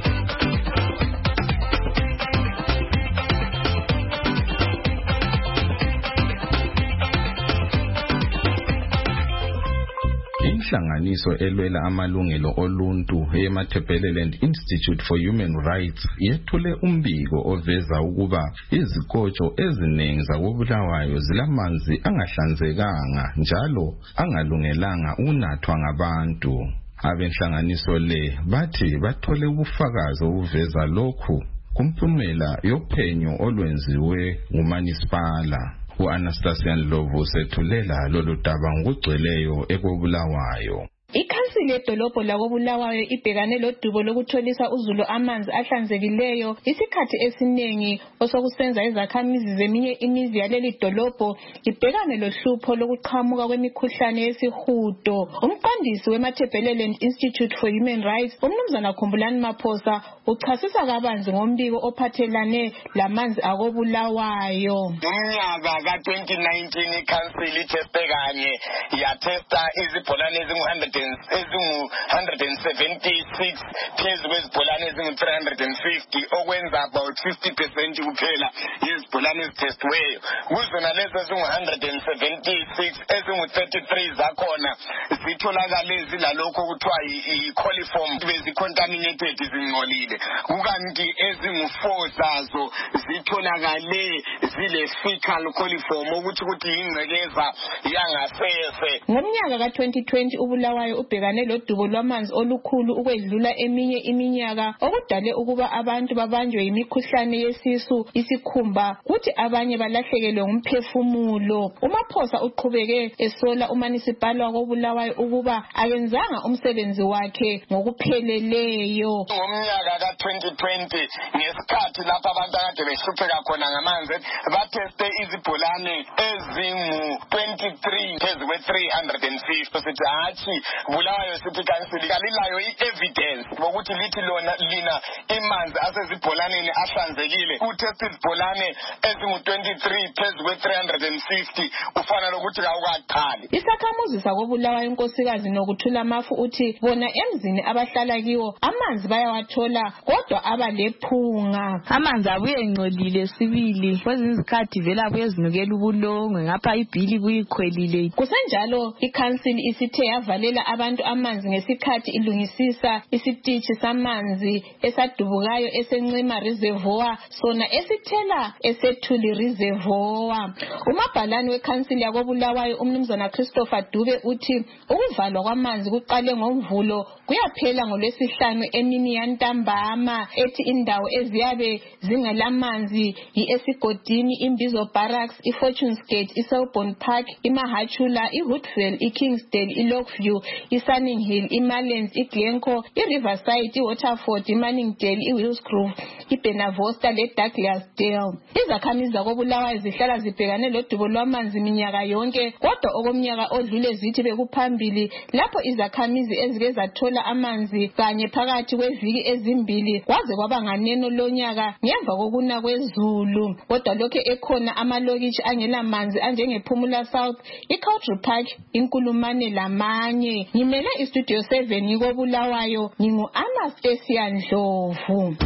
Inhlanganiso elwela amalungelo oluntu eMatabeleland Institute for Human Rights yethule umbiko oveza ukuba izikotsho eziningi zakoBulawayo zilamanzi angahlanzekanga njalo angalungelanga unathwa ngabantu. Abenhlanganiso le bathi bathole ubufakazi obuveza lokhu kumphumela yophenyo olwenziwe nguManisipala. U-Anastasia Ndlovu sethulela lolu daba ngokugcweleyo ekoBulawayo. Ikhansili yedolobho lakoBulawayo ibhekane lodubo lokutholisa uZulu amanzi ahlanzekileyo isikhathi esiningi osokusenza izakhamizi zeminye imizi yaleli dolobho ibhekane lohlupho lokuqhamuka kwemikhuhlane yesihudo. Umqondisi weMatabeleland Institute for Human Rights uMnumzana Khumbulani Maphosa uchasisa kabanzi ngombiko ophathelane lamanzi akoBulawayo. Ngonyaka ka twenty nineteen ikhansili itheste kanye yathesta izibholane ezingu ezingu one hundred seventy-six phezu kwezibholane ezingu three hundred fifty okwenza about fifty percent kuphela yezibholane ezithestiweyo. Kuzona lezo ezingu one hundred seventy-six ezingu thirty-three zakhona zitholakale zilalokho kuthiwa i-coliform bezicontaminated zingcolile. Kukanti ezingu four zazo zitholakale zile fecal coliform ukuthi ukuthi ingcekeza yangasese. Ngomnyaka ka twenty twenty uBulawayo ubhekane lodubo lwamanzi olukhulu ukwedlula eminye iminyaka okudale ukuba abantu babanjwe yimikhuhlane yesisu isikhumba kuthi abanye balahlekelwe ngumphefumulo. uMaphosa uqhubeke esola uManisipala wakoBulawayo ukuba akenzanga umsebenzi wakhe ngokupheleleyo. Ngomnyaka ka twenty twenty ngesikhathi lapha abantu akade behlupheka khona ngamanzi batheste izibholane ezingu twenty-three phezu kwe three hundred fifty. Sithi hathi Bulawayo City Council kalilayo i-evidence ukuthi lithi lona lina imanzi asezibholaneni ahlanzekile. Utheste izibholane ezingu twenty-three phezu kwe three hundred fifty ufana lokuthi kawukaqali. Isakhamuzi sakoBulawayo inkosikazi Nokuthula Mafu uthi bona emzini abahlala kiwo amanzi bayawathola kodwa abalephunga. Amanzi abuye engcolile sibili kwezinye izikhathi vela abuye ezinukela ubulongwe ngapha ibhili kuyikhwelile. Kusenjalo ikhansili isithe yavalela abantu amanzi ngesikhathi ilungisisa isiteshi isititshi samanzi esadubukayo eseNcema Reservoir sona esithela eseThuli Reservoir. Umabhalane weKhansili yakoBulawayo umnumzana Christopher Dube uthi ukuvalwa kwamanzi kuqale ngoMvulo kuyaphela ngoLwesihlanu emini yantambama, ethi indawo eziyabe zingelamanzi yi-Esigodini, iMbizo Barracks, iFortunes Gate, iSelbourne Park, iMahachula, iHoodville, iKingsdale, iLockview, iSunning Hill, iMarlens, iGlencoe, iRiverside, iWaterford, iManningdale, iWillsgrove, iBenavosta leDouglasdale. Izakhamizi zakoBulawayo zihlala zibhekane lodubo lwamanzi minyaka yonke, kodwa okomnyaka odlule zithi bekuphambili lapho izakhamizi ezike zathola amanzi kanye phakathi kweviki ezimbili kwaze kwaba nganeno lonyaka ngemva kokuna kwezulu. Kodwa lokho ekhona amalokitshi angela manzi anjengePhumula South, iCountry Park, iNkulumane lamanye. Ngimele iStudio seven ngikoBulawayo, ngingu Anastasia Ndlovu.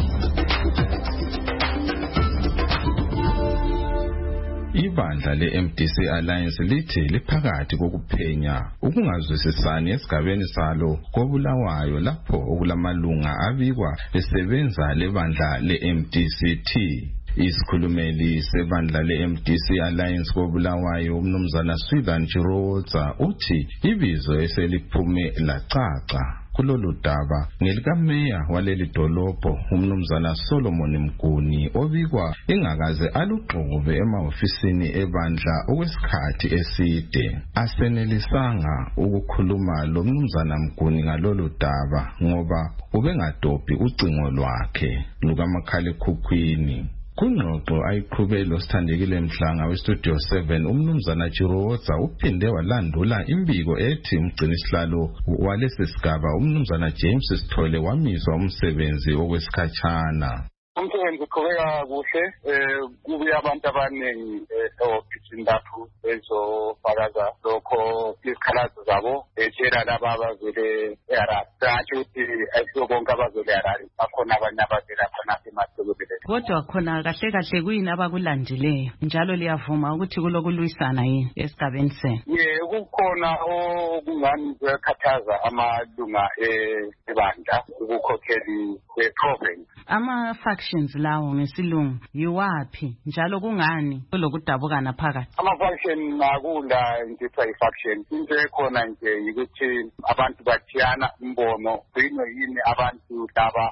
Ibandla le-M D C Alliance lithi liphakathi kokuphenya ukungazwisisani esigabeni salo koBulawayo lapho okulamalunga abikwa besebenza lebandla le-M D C T. Isikhulumeli sebandla le-M D C Alliance koBulawayo umnumzana Swithan Chiroza uthi ibizo eseliphume lacaca kulolu daba ngelikameya waleli dolobho umnumzana Solomon Mguni obikwa engakaze alugxobe emahofisini ebandla okwesikhathi eside. Asenelisanga ukukhuluma lo mnumzana Mguni ngalolu daba ngoba ubengadobhi ucingo lwakhe lukamakhalekhukhwini. Kungxoxo ayiqhube lo Sithandekile Mhlanga weStudio seven umnumzana Chiroza uphinde walandula imbiko ethi umgcinisihlalo walesi sigaba umnumzana James Sithole wamiswa umsebenzi okwesikhatshana. Umsebenzi uqhubeka kuhle, kubuye abantu abaningi ehofisini lapho bezofakaza lokho isikhalazo zabo betshela laba abavele eHarare. Singatsho ukuthi ayisibo bonke abavele eHarare, bakhona abanye abavela khona emasekeleni. Kodwa khona kahle kahle kuyini abakulandileyo njalo liyavuma ukuthi kulokulwisana yini esigabeni senu? Ye, kukhona okungani kuyakhathaza amalunga ebandla ukukhokheli kwe-province. Ama factions lawo ngesilungu yiwaphi njalo kungani kulokudabukana phakathi? Ama faction akula into faction. Into ekhona nje ukuthi abantu bathiyana imbono kuyini yini abantu laba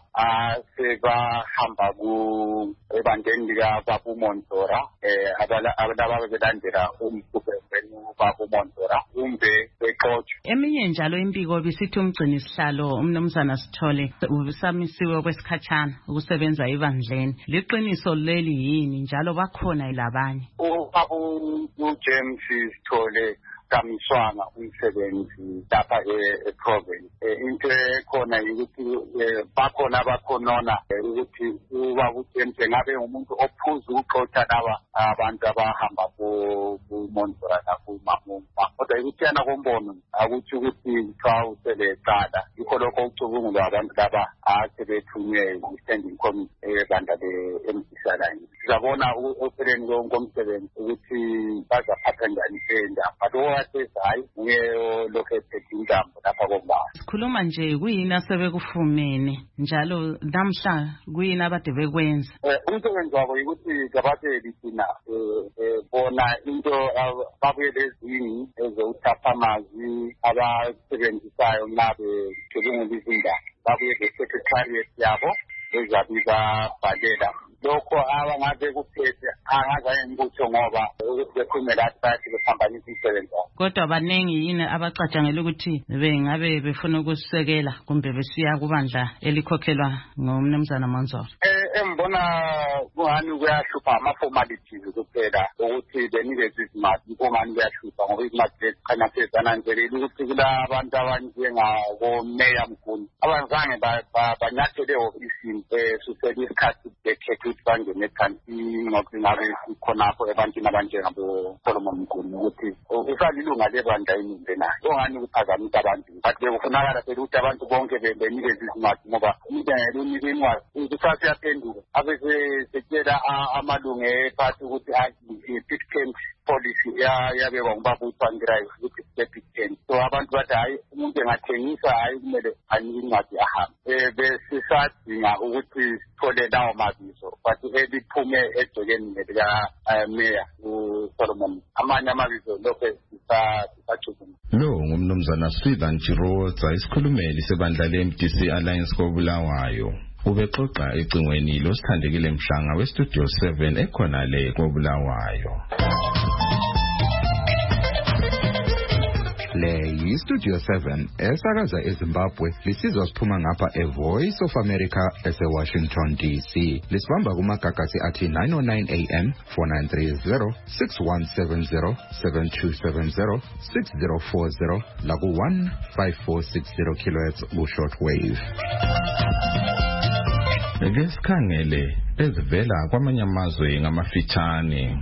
asebahamba ku ebandeni lika Babu Montora eh abala belandela umkhubeni Babu Montora umbe beqotho. Eminye njalo impiko bisithi umgcinisihlalo umnumzana Sithole ubusamisiwe kwesikhatshana ukusebenza ibandleni. Liqiniso leli yini njalo bakhona labanye? Ubabu uJames Sithole kamiswanga umsebenzi lapha eProvince. Into ekhona ukuthi bakhona bakhonona ukuthi ubaba uJames ngabe umuntu ophuza ukuxoxa laba abantu abahamba ku Montora nakuMamuma. Kodwa ukuthiyana kombono akuthi ukuthi xa uselecala yikho lokho ucubungula abantu laba asebethunywe i-standing committee ebandla le-M D C Alliance. Sizabona opheleni komsebenzi ukuthi bazaphatha njani indaba. Hayi uye lokho ethethe intambo lapha kombala. Sikhuluma nje kuyini asebekufumene njalo namhla kuyini abade bekwenza? Umsebenzi wabo ukuthi gabathe thina bona into babuye lezini ezowuthapha amazwi abasebenzisayo nabe kubungula izindaba. Babuye le-secretariat yabo ezabiba bhalela lokho abangaze kuphethe angaze ngikutho ngoba bekhumela athi bathi bephambanisa umsebenzi wabo. Kodwa baningi yini abacatshangela ukuthi bengabe befuna ukusekela kumbe besiya kubandla elikhokhelwa ngumnumzana Monzolo? Eh embona kungani kuyahlupha ama-formalities kuphela ukuthi benikeze izimali kungani kuyahlupha ngoba izimali lezi khanya sezana njelela ukuthi kulabantu abanjengabomeya Mguni abazange banyathele ehofisini susele isikhathi bekhethe ukuthi bangene ekhansini ngokungabe khonapho ebantwini abanjengabo Solomon Mguni ukuthi usalilunga lebandla iningi nayo kungani kuphazamisa abantu bathi bekufunakala phela ukuthi abantu bonke benikeze izimali ngoba umntengele unike incwadi kusasa yaphenduka abesetshela amalunga ephathi ukuthi i-pitcamp policy yabekwa ngubaba uThwangirai ukuthi debit ten. So abantu bathi hayi umuntu engathengisa hayi kumele anike incwadi ahambe. Eh besisadinga ukuthi sithole lawo mabizo but eliphume egcekeni lika Mayor uSolomon. Amanye amabizo lokho sisachukuma. Lo ngumnumzana Switha Njiroza isikhulumeli sebandla le-M D C Alliance koBulawayo. Ubexoxa ecingweni losithandekile Mhlanga weStudio seven ekhona le koBulawayo. Le yiStudio seven esakaza eZimbabwe lisizwa siphuma ngapha eVoice of America eseWashington D C. Lisibamba kumagagasi athi nine oh nine A M, four nine three zero, six one seven zero, seven two seven zero, six zero four zero laku one five four six zero kilohertz ku-shortwave. Ake sikhangele ezivela kwamanye amazwe ngamafitshane.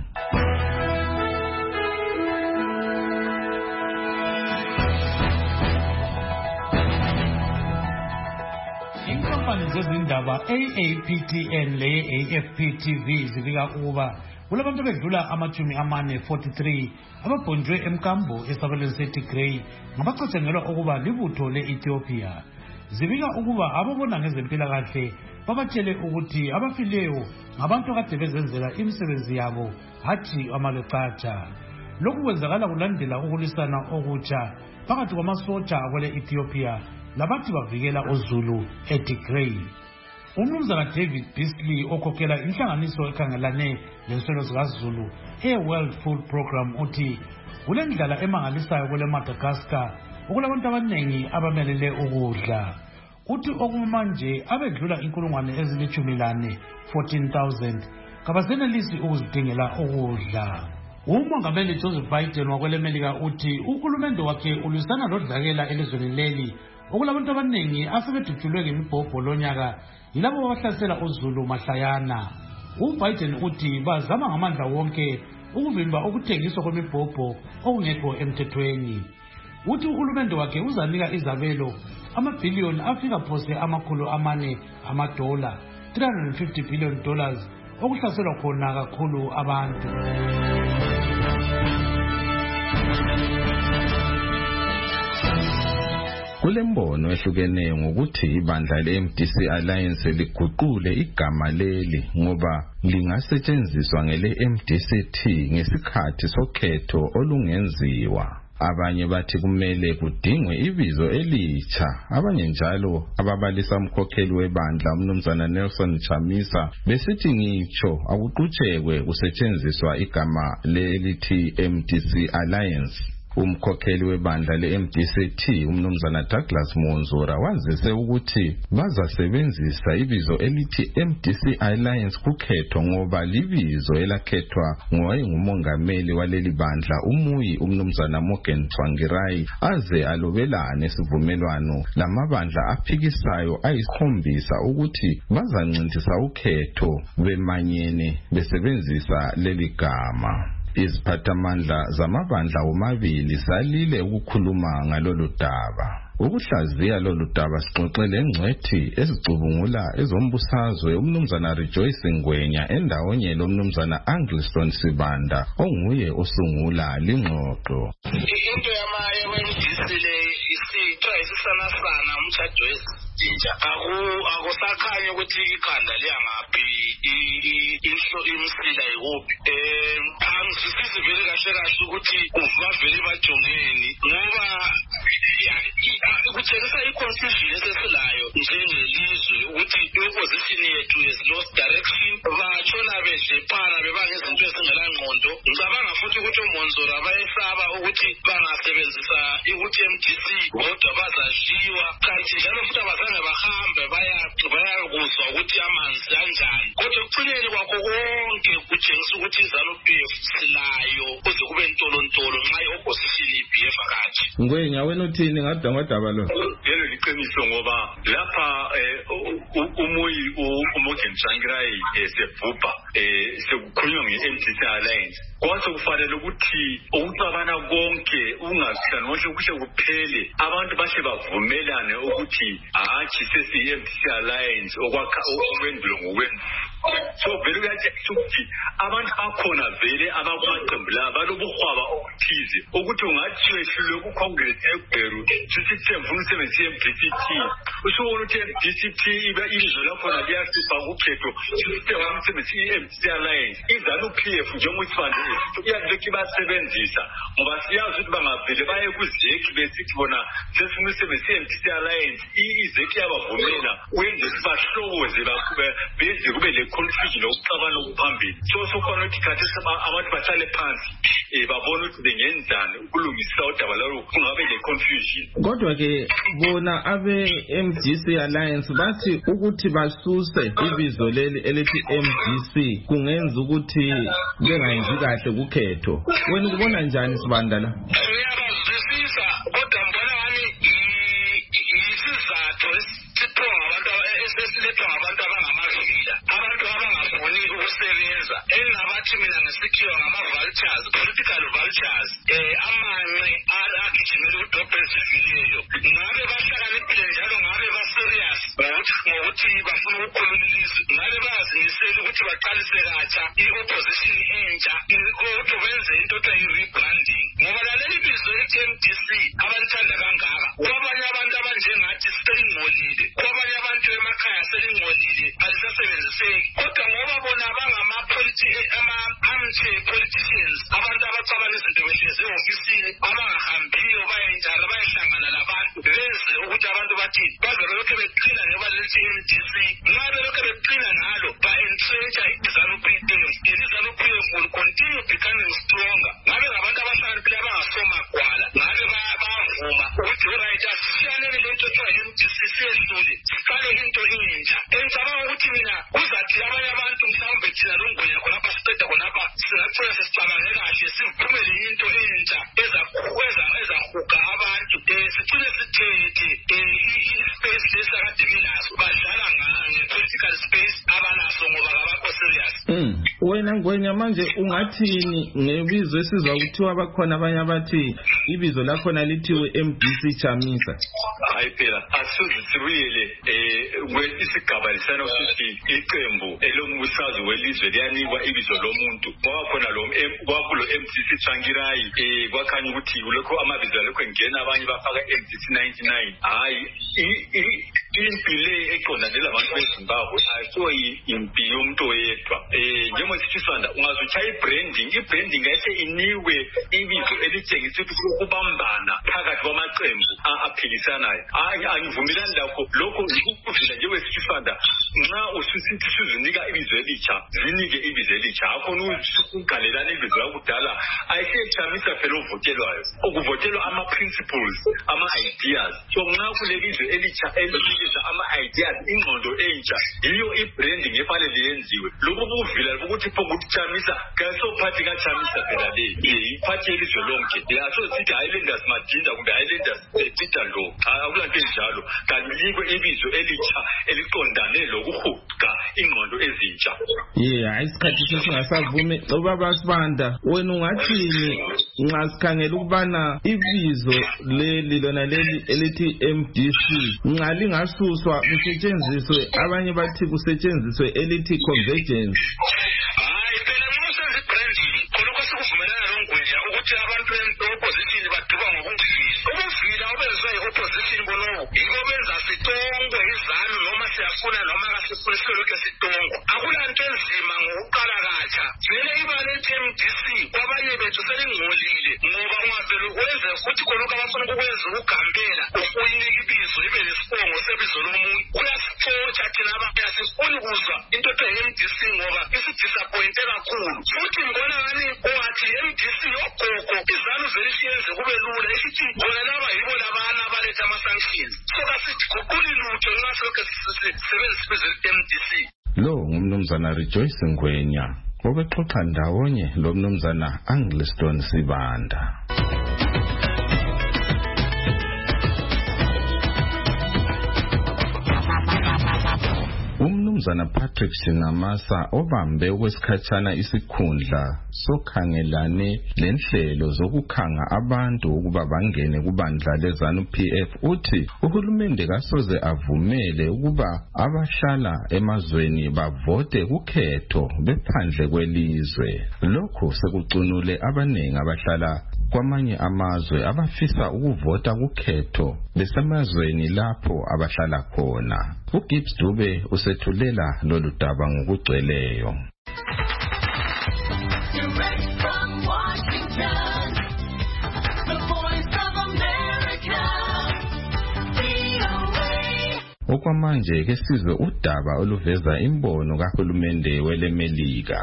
Inkampani zezindaba A A P T N le A F P T V zibika ukuba kulabantu bedlula amajumi amane forty-three ababhonjwe emkambo esabelweni seTigray ngabacatshangelwa ukuba libutho le-Ethiopia. Zibika ukuba ababona ngezempilakahle babatshele ukuthi abafileyo ngabantu akade bezenzela imisebenzi yabo hathi amaleqatha. Lokhu kwenzakala kulandela ukulisana okutsha phakathi kwamasotsha akwele Ethiopia labathi bavikela uZulu eTigray. Umnumzana David Beasley okhokhela inhlanganiso ekhangelane lenswelo zikaZulu e-World Food Program uthi kulendlala emangalisayo kule Madagascar okulabantu abaningi abamelele ukudla. Uthi okumanje abedlula inkulungwane ezilithumi lane fourteen thousand kabasenelisi ukuzidingela ukudla. Umongameli Joseph Biden wakwele Melika uthi uhulumende wakhe ulisana lodlakela elizweni leli okulabantu abaningi asebedutshulwe ngemibhobho lonyaka yilabo abahlasela uZulu mahlayana. UBiden uthi bazama ngamandla wonke ukuvimba ukuthengiswa kwemibhobho okungekho emthethweni. Uthi uhulumende wakhe uzanika izabelo amabhiliyoni afika phose amakhulu amane amadola, three hundred fifty billion dollars okuhlaselwa khona kakhulu abantu. Kulembono ehlukeneyo ngokuthi ibandla le-M D C Alliance liguqule igama leli ngoba lingasetshenziswa ngele-M D C T ngesikhathi sokhetho olungenziwa. Abanye bathi kumele kudingwe ibizo elitsha. Abanye njalo ababalisa umkhokheli webandla umnumzana Nelson Chamisa besithi ngitsho akuqhutshekwe kusetshenziswa igama lelithi M D C Alliance. Umkhokheli webandla le-M D C T umnumzana Douglas Monzora wazise ukuthi bazasebenzisa ibizo elithi M D C Alliance kukhetho ngoba libizo elakhethwa ngowayengumongameli waleli bandla umuyi umnumzana Morgan Tsvangirai aze alobelane isivumelwano lamabandla aphikisayo ayisikhombisa ukuthi bazancintisa ukhetho bemanyene besebenzisa leli gama. Iziphathamandla zamabandla omabili salile ukukhuluma ngalolu daba. Ukuhlaziya lolu daba sixoxele engcwethi ezicubungula ezombusazwe umnumzana Rejoice Ngwenya endawonye lomnumzana Angliston Sibanda onguye osungula lingxoxo. Into yama-M D C le isitshwa isisana sana umchajoyce Dinja aku akusakhanya ukuthi ikhanda liyangaphi inhlo imsila yikuphi. Eh angizwisisi vele kahle kahle ukuthi uvavele bajongeni ngoba kutshengisa i-confusion esesilayo njengelizwe ukuthi i-opposition yethu has lost direction. Batshona bedlephana bebangezinto ezingelangqondo. Ngicabanga futhi ukuthi uMonzora bayesaba ukuthi bangasebenzisa ukuthi M D C kodwa bazadliwa kanti njalo futhi abazange bahambe bayakuzwa ukuthi amanzi kanjani. Kodwa ekucineni kwakho konke kutshengisa ukuthi iZANU-P F silayo kuze kube ntolontolo nxa i-opposition ibheva kanje. Ngwenya wena uthini ngadaba lo? Yelo liqiniso ngoba lapha umuyi uMorgan Tsvangirai esebhubha sekukhulunywa nge-M D C Alliance. Kwase kufanele ukuthi ukucabana konke ungahlanganiswa kuhle kuphele abantu bahle bavumelane ukuthi hatshi sesi-M D C Alliance okwakha okwendulo ngokwendulo. so vele kuyatshengisa ukuthi abantu bakhona vele abakumaqembu la balobuhwaba okuthize ukuthi ungathi wehlulwe ku-congress eGweru sisithi mfuna usebenzise i-M D C T usubona ukuthi i-M D C T ibe ibizo lakhona liyahlupha kukhetho sisithi wamsebenzisa i-M D C Alliance izanu-P F njengosibande iyalokhu ibasebenzisa ngoba siyazi ukuthi bangavele baye kuzeki besithi bona sesifuna usebenzisa i-M D C Alliance izeki yabavumela uyenze sibahlokoze beze kube le confusion okuxabana okuphambili so sokufana ukuthi khathesi abantu bahlale phansi um babona ukuthi bengenzani ukulungisa udaba lalo kungabe le confusion. Kodwa-ke bona abe-M D C Alliance bathi ukuthi basuse ibizo leli elithi M D C kungenza ukuthi bengayenzi kahle kukhetho. Wena ukubona njani Sibanda la? Ngiyabazwisisa kodwa mbona wami isizathu esithonga abantu esesilethwa ngabantu abangamavila abantu abangafuni ukusebenza engabathi mina ngesikhiwa ngama-vultures political vultures um amanqe agijimele udobho ezifileyo ngabe bahlakaniphile njalo ngabe ba-serious ngokuthi bafuna ukukhulula ilizwe ngabe bayazimisela ukuthi baqalise katsha i-opposition entsha ukuthi benze into okuthiwa i-rebranding ngoba laleli bizo elithi M D C abalithanda kangaka kwabanye abantu abanjengathi selingcolile kwabanye abantu emakhaya selingcolile alisasebenziseki kodwa ngoba bona bangama-armchair politicians abantu abacabana izinto behlezi ehofisini abangahambiyo bayenjalo bayehlangana labantu beze ukuthi abantu bathi baze belokhe beqina ngeba lelithi M D C nxa belokhe beqina ngalo ba-entrencha i-ZANU-P F and i-ZANU-P F will continue becoming stronger ngabe ngabantu abahlakaniphile abangasomagwala ngabe bayavuma ukuthi right asishiyaneni le nto kuthiwa i-M D C siyehlule siqale into intsha engicabanga ukuthi mina kuzathi abanye abantu mhlawumbe thina longwenya khonapha siqeda khonapha singacela sesicabange kahle siphumele into entsha ezahuga abantu um sicine sithethe i-space lesakade bilaso badlala nge-political space abanaso ngoba kabakho serious. Wena Ngwenya manje ungathini ngebizo esizwa kuthiwa bakhona abanye abathi ibizo lakhona lithiwe M D C Chamisa? Hayi phela asisoze sibuyele um isigaba lisana ukuthi iqembu elombusazwe welizwe liyanikwa ibizo lomuntu kwakhona lo kwakulo M D C Tsvangirai um kwakhanya ukuthi kulokho amabizo alokho engena abanye bafaka M D C ninety-nine hayi impi le eqondane labantu beZimbabwe ayisiyo impi yomuntu oyedwa um njengosithi Sibanda ungazutshaya i-branding i-branding ayise inikwe ibizo elitshengisa ukuthi ukubambana phakathi kwamaqembu aphilisanayo hayi angivumelani lakho lokho ukuvila njengosithi Sibanda nxa ususithi sizinika ibizo elitsha zinike ibizo elitsha akhona ukugalelana ibizo lakudala ayisechamisa phela ovotelwayo okuvotelwa ama-principles ama-ideas so nxa kulebizo elitsha elinikeza ama-ideas ingqondo entsha yiyo i-branding efanele yenziwe lokhu buvila ukuthi phokuthi Chamisa kasophathi kaChamisa phela le iphathi yelizwe lonke yasosithi Highlanders Madinda kumbe Highlanders Peter Lo akulanto enjalo kanikwe ibizo elitsha eliqondane lokuhuga ingqondo ezintsha. Yeah, hayi isikhathi sesingasavume ubaba Sibanda wena ungathini nxa sikhangela ukubana ibizo leli lona leli elithi M D C nxa lingasuswa kusetshenziswe abanye bathi kusetshenziswe elithi convergence? Hayi phela ngosezibranding khonokho sikuvumelana longwenya ukuthi abantu be-opposition baduba ngokungivisa ukuvila obenzwe yi-opposition bonobo yiko benza sitongwe izanu noma siyafuna noma kasifuni silokhe sitongwa akulanto enzima ngokuqala katsha vele ibala elithi M D C kwabanye bethu selingcolile ngoba ungavele wenze futhi khonokho abafuna ukukwenza ukugambela uyinika ibizo ibe lesibongo sebizo lomuntu kuyasixotsha thina abanye asifuni kuzwa into ekuthiwa i-M D C ngoba isidisappointe kakhulu futhi ngibona ngani ungathi i-M D C yogogo izanu vele isiyenze kube lula isithi bona laba yibo labana abaletha ama-sanctions so kasiguquli lutho nxa silokhe sisebenzisa ibizo elithi M D C. Lo ngumnumzana Rejoice Ngwenya obexoxa ndawonye lo mnumzana Angliston Sibanda. umnumzana umnumzana Patrick Sinamasa obambe okwesikhatshana isikhundla sokhangelane lenhlelo zokukhanga abantu ukuba bangene kubandla leZANU-P F uthi uhulumende kasoze avumele ukuba abahlala emazweni bavote kukhetho bephandle kwelizwe. Lokho sekucunule abanengi abahlala kwamanye amazwe abafisa ukuvota kukhetho besemazweni lapho abahlala khona. uGibbs Dube usethulela lolu daba ngokugcweleyo. Okwamanje ke sizwe udaba oluveza imbono kahulumende welemelika.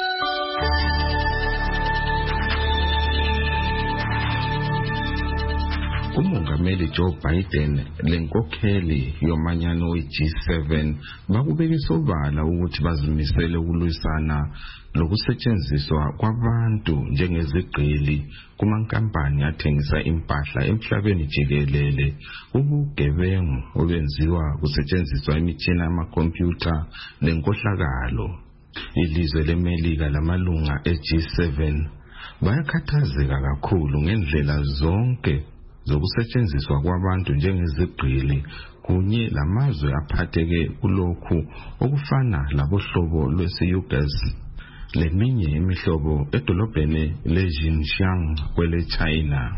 Umongameli Joe Biden lenkokheli yomanyano we-G seven bakubeke sobala ukuthi bazimisele ukulwisana lokusetshenziswa kwabantu njengezigqili kumankampani athengisa impahla emhlabeni jikelele, ubugebengu obenziwa kusetshenziswa imitshina yamakhompyutha nenkohlakalo. Ilizwe lemelika lamalunga e-G seven bayakhathazeka kakhulu ngendlela zonke zokusetshenziswa kwabantu njengezigqili kunye lamazwe aphatheke kulokhu okufana labohlobo lwesiyugesi leminye imihlobo edolobheni le-Xinjiang kwele China.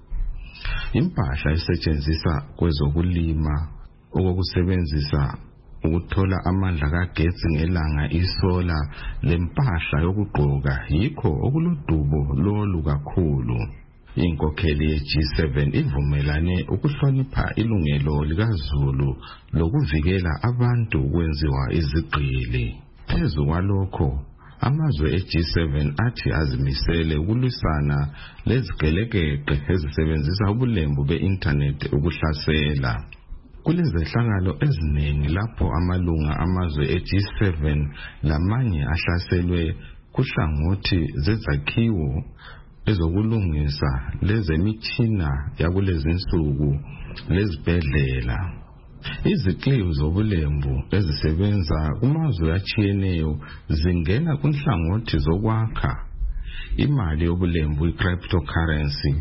Impahla esetshenziswa kwezokulima okokusebenzisa ukuthola amandla kagetsi ngelanga isola lempahla yokugqoka yikho okulodubo lolu kakhulu. Inkokheli ye-G seven ivumelane ukuhlonipha ilungelo likaZulu lokuvikela abantu ukwenziwa izigqili. Phezu kwalokho, amazwe e-G seven athi azimisele ukulwisana lezigelekeqe ezisebenzisa ubulembu be-internet ukuhlasela. Kulezehlakalo eziningi lapho amalunga amazwe e-G seven lamanye ahlaselwe kuhlangothi zezakhiwo ezokulungisa lezemitshina yakulezinsuku lezibhedlela. Izikliwu zobulembu ezisebenza kumazwe atshiyeneyo zingena kunhlangothi zokwakha imali yobulembu i-cryptocurrency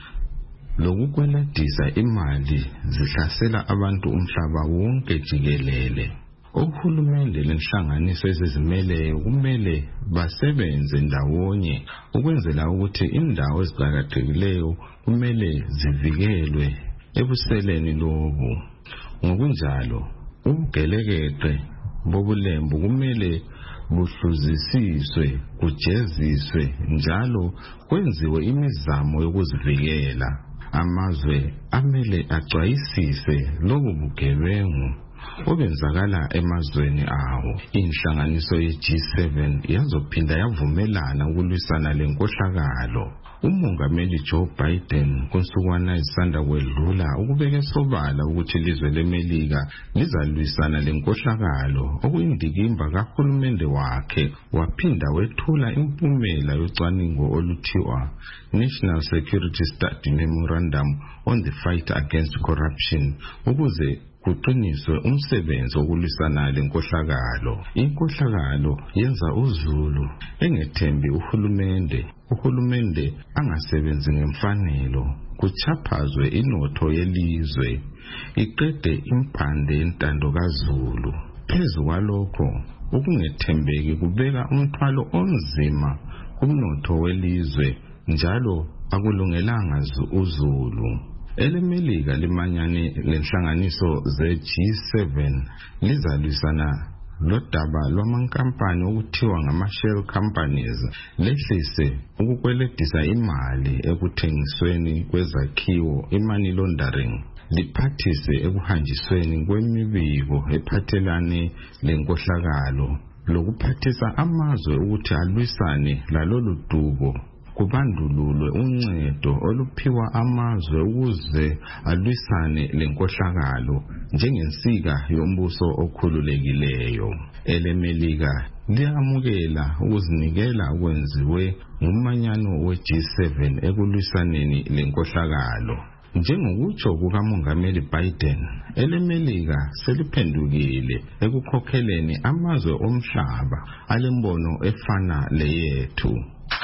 lokukweletisa imali zihlasela abantu umhlaba wonke jikelele. Uhulumende lenhlanganiso ezizimeleyo kumele basebenze ndawonye ukwenzela ukuthi indawo eziqhakathekileyo kumele zivikelwe ebuseleni lobu. Ngokunjalo, ubugelekeqe bobulembu kumele buhluzisiswe, kujeziswe njalo kwenziwe imizamo yokuzivikela. Amazwe amele axwayisise lobu bugebengu obenzakala emazweni awo. Inhlanganiso ye-G seven yazophinda yavumelana ukulwisana lenkohlakalo. Umongameli Joe Biden kunsukwana isanda kwedlula ukubeke sobala ukuthi ilizwe lemelika lizalwisana lenkohlakalo okuyindikimba kahulumende wakhe, waphinda wethula impumela yocwaningo oluthiwa National Security Study Memorandum on the Fight Against Corruption ukuze kuqiniswe umsebenzi wokulwisana lenkohlakalo. Inkohlakalo yenza uZulu engethembi uhulumende, uhulumende angasebenzi ngemfanelo, kuchaphazwe inotho yelizwe, iqede impande yentando kaZulu. Phezu kwalokho, ukungethembeki kubeka umthwalo onzima kumnotho welizwe njalo akulungelanga uZulu. Elemelika limanyane lenhlanganiso ze-G seven lizalwisana lodaba lwamankampani okuthiwa ngama-shell companies lehlise ukukweletisa imali ekuthengisweni kwezakhiwo, i-money laundering, liphathise ekuhanjisweni kwemibiko ephathelane lenkohlakalo lokuphathisa amazwe ukuthi alwisane lalolu dubo, kubandululwe uncedo oluphiwa amazwe ukuze alwisane lenkohlakalo njengensika yombuso okhululekileyo. Elemelika liyamukela ukuzinikela okwenziwe ngumanyano we-G seven ekulwisaneni lenkohlakalo. Njengokutsho kukaMongameli Biden, elemelika seliphendukile ekukhokheleni amazwe omhlaba alembono efana leyethu.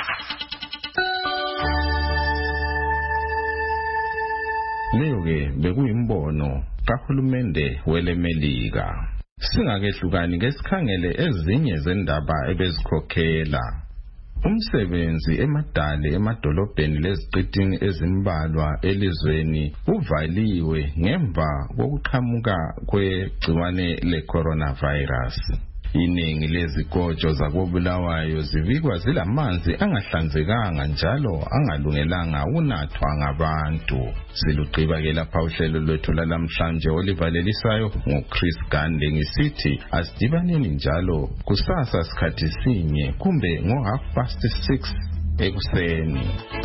Leyo ke bekuyimbono kahulumende welemelika. Singakehlukani ngesikhangele ezinye zendaba ebezikhokhela. Umsebenzi emadale emadolobheni leziqitini ezimbalwa elizweni uvaliwe ngemva kokuqhamuka kwegciwane le-coronavirus. Iningi lezikotsho zakobulawayo zivikwa zilamanzi angahlanzekanga njalo angalungelanga unathwa ngabantu. Siluqiba ke lapha uhlelo lwethu lalamhlanje olivalelisayo ngoChris Gande ngisithi asidibaneni njalo kusasa sikhathi sinye kumbe ngo half past six ekuseni.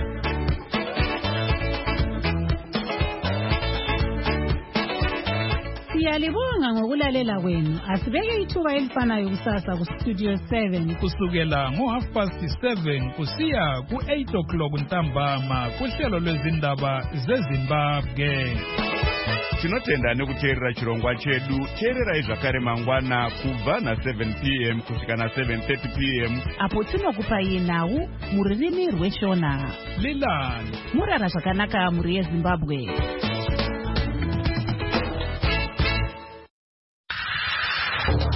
Siyalibonga ngokulalela kwenu. Asibeke ithuba elifanayo kusasa ku Studio seven kusukela ngo half past seven kusiya ku eight o'clock ntambama kuhlelo lwezindaba zeZimbabwe. Tinotenda nekuteerera chirongwa chedu. Teererai zvakare mangwana kubva na seven p m kusvika na seven thirty p m apo tinokupai nhau mururimi rweshona. Lilani murara zvakanaka muri yeZimbabwe.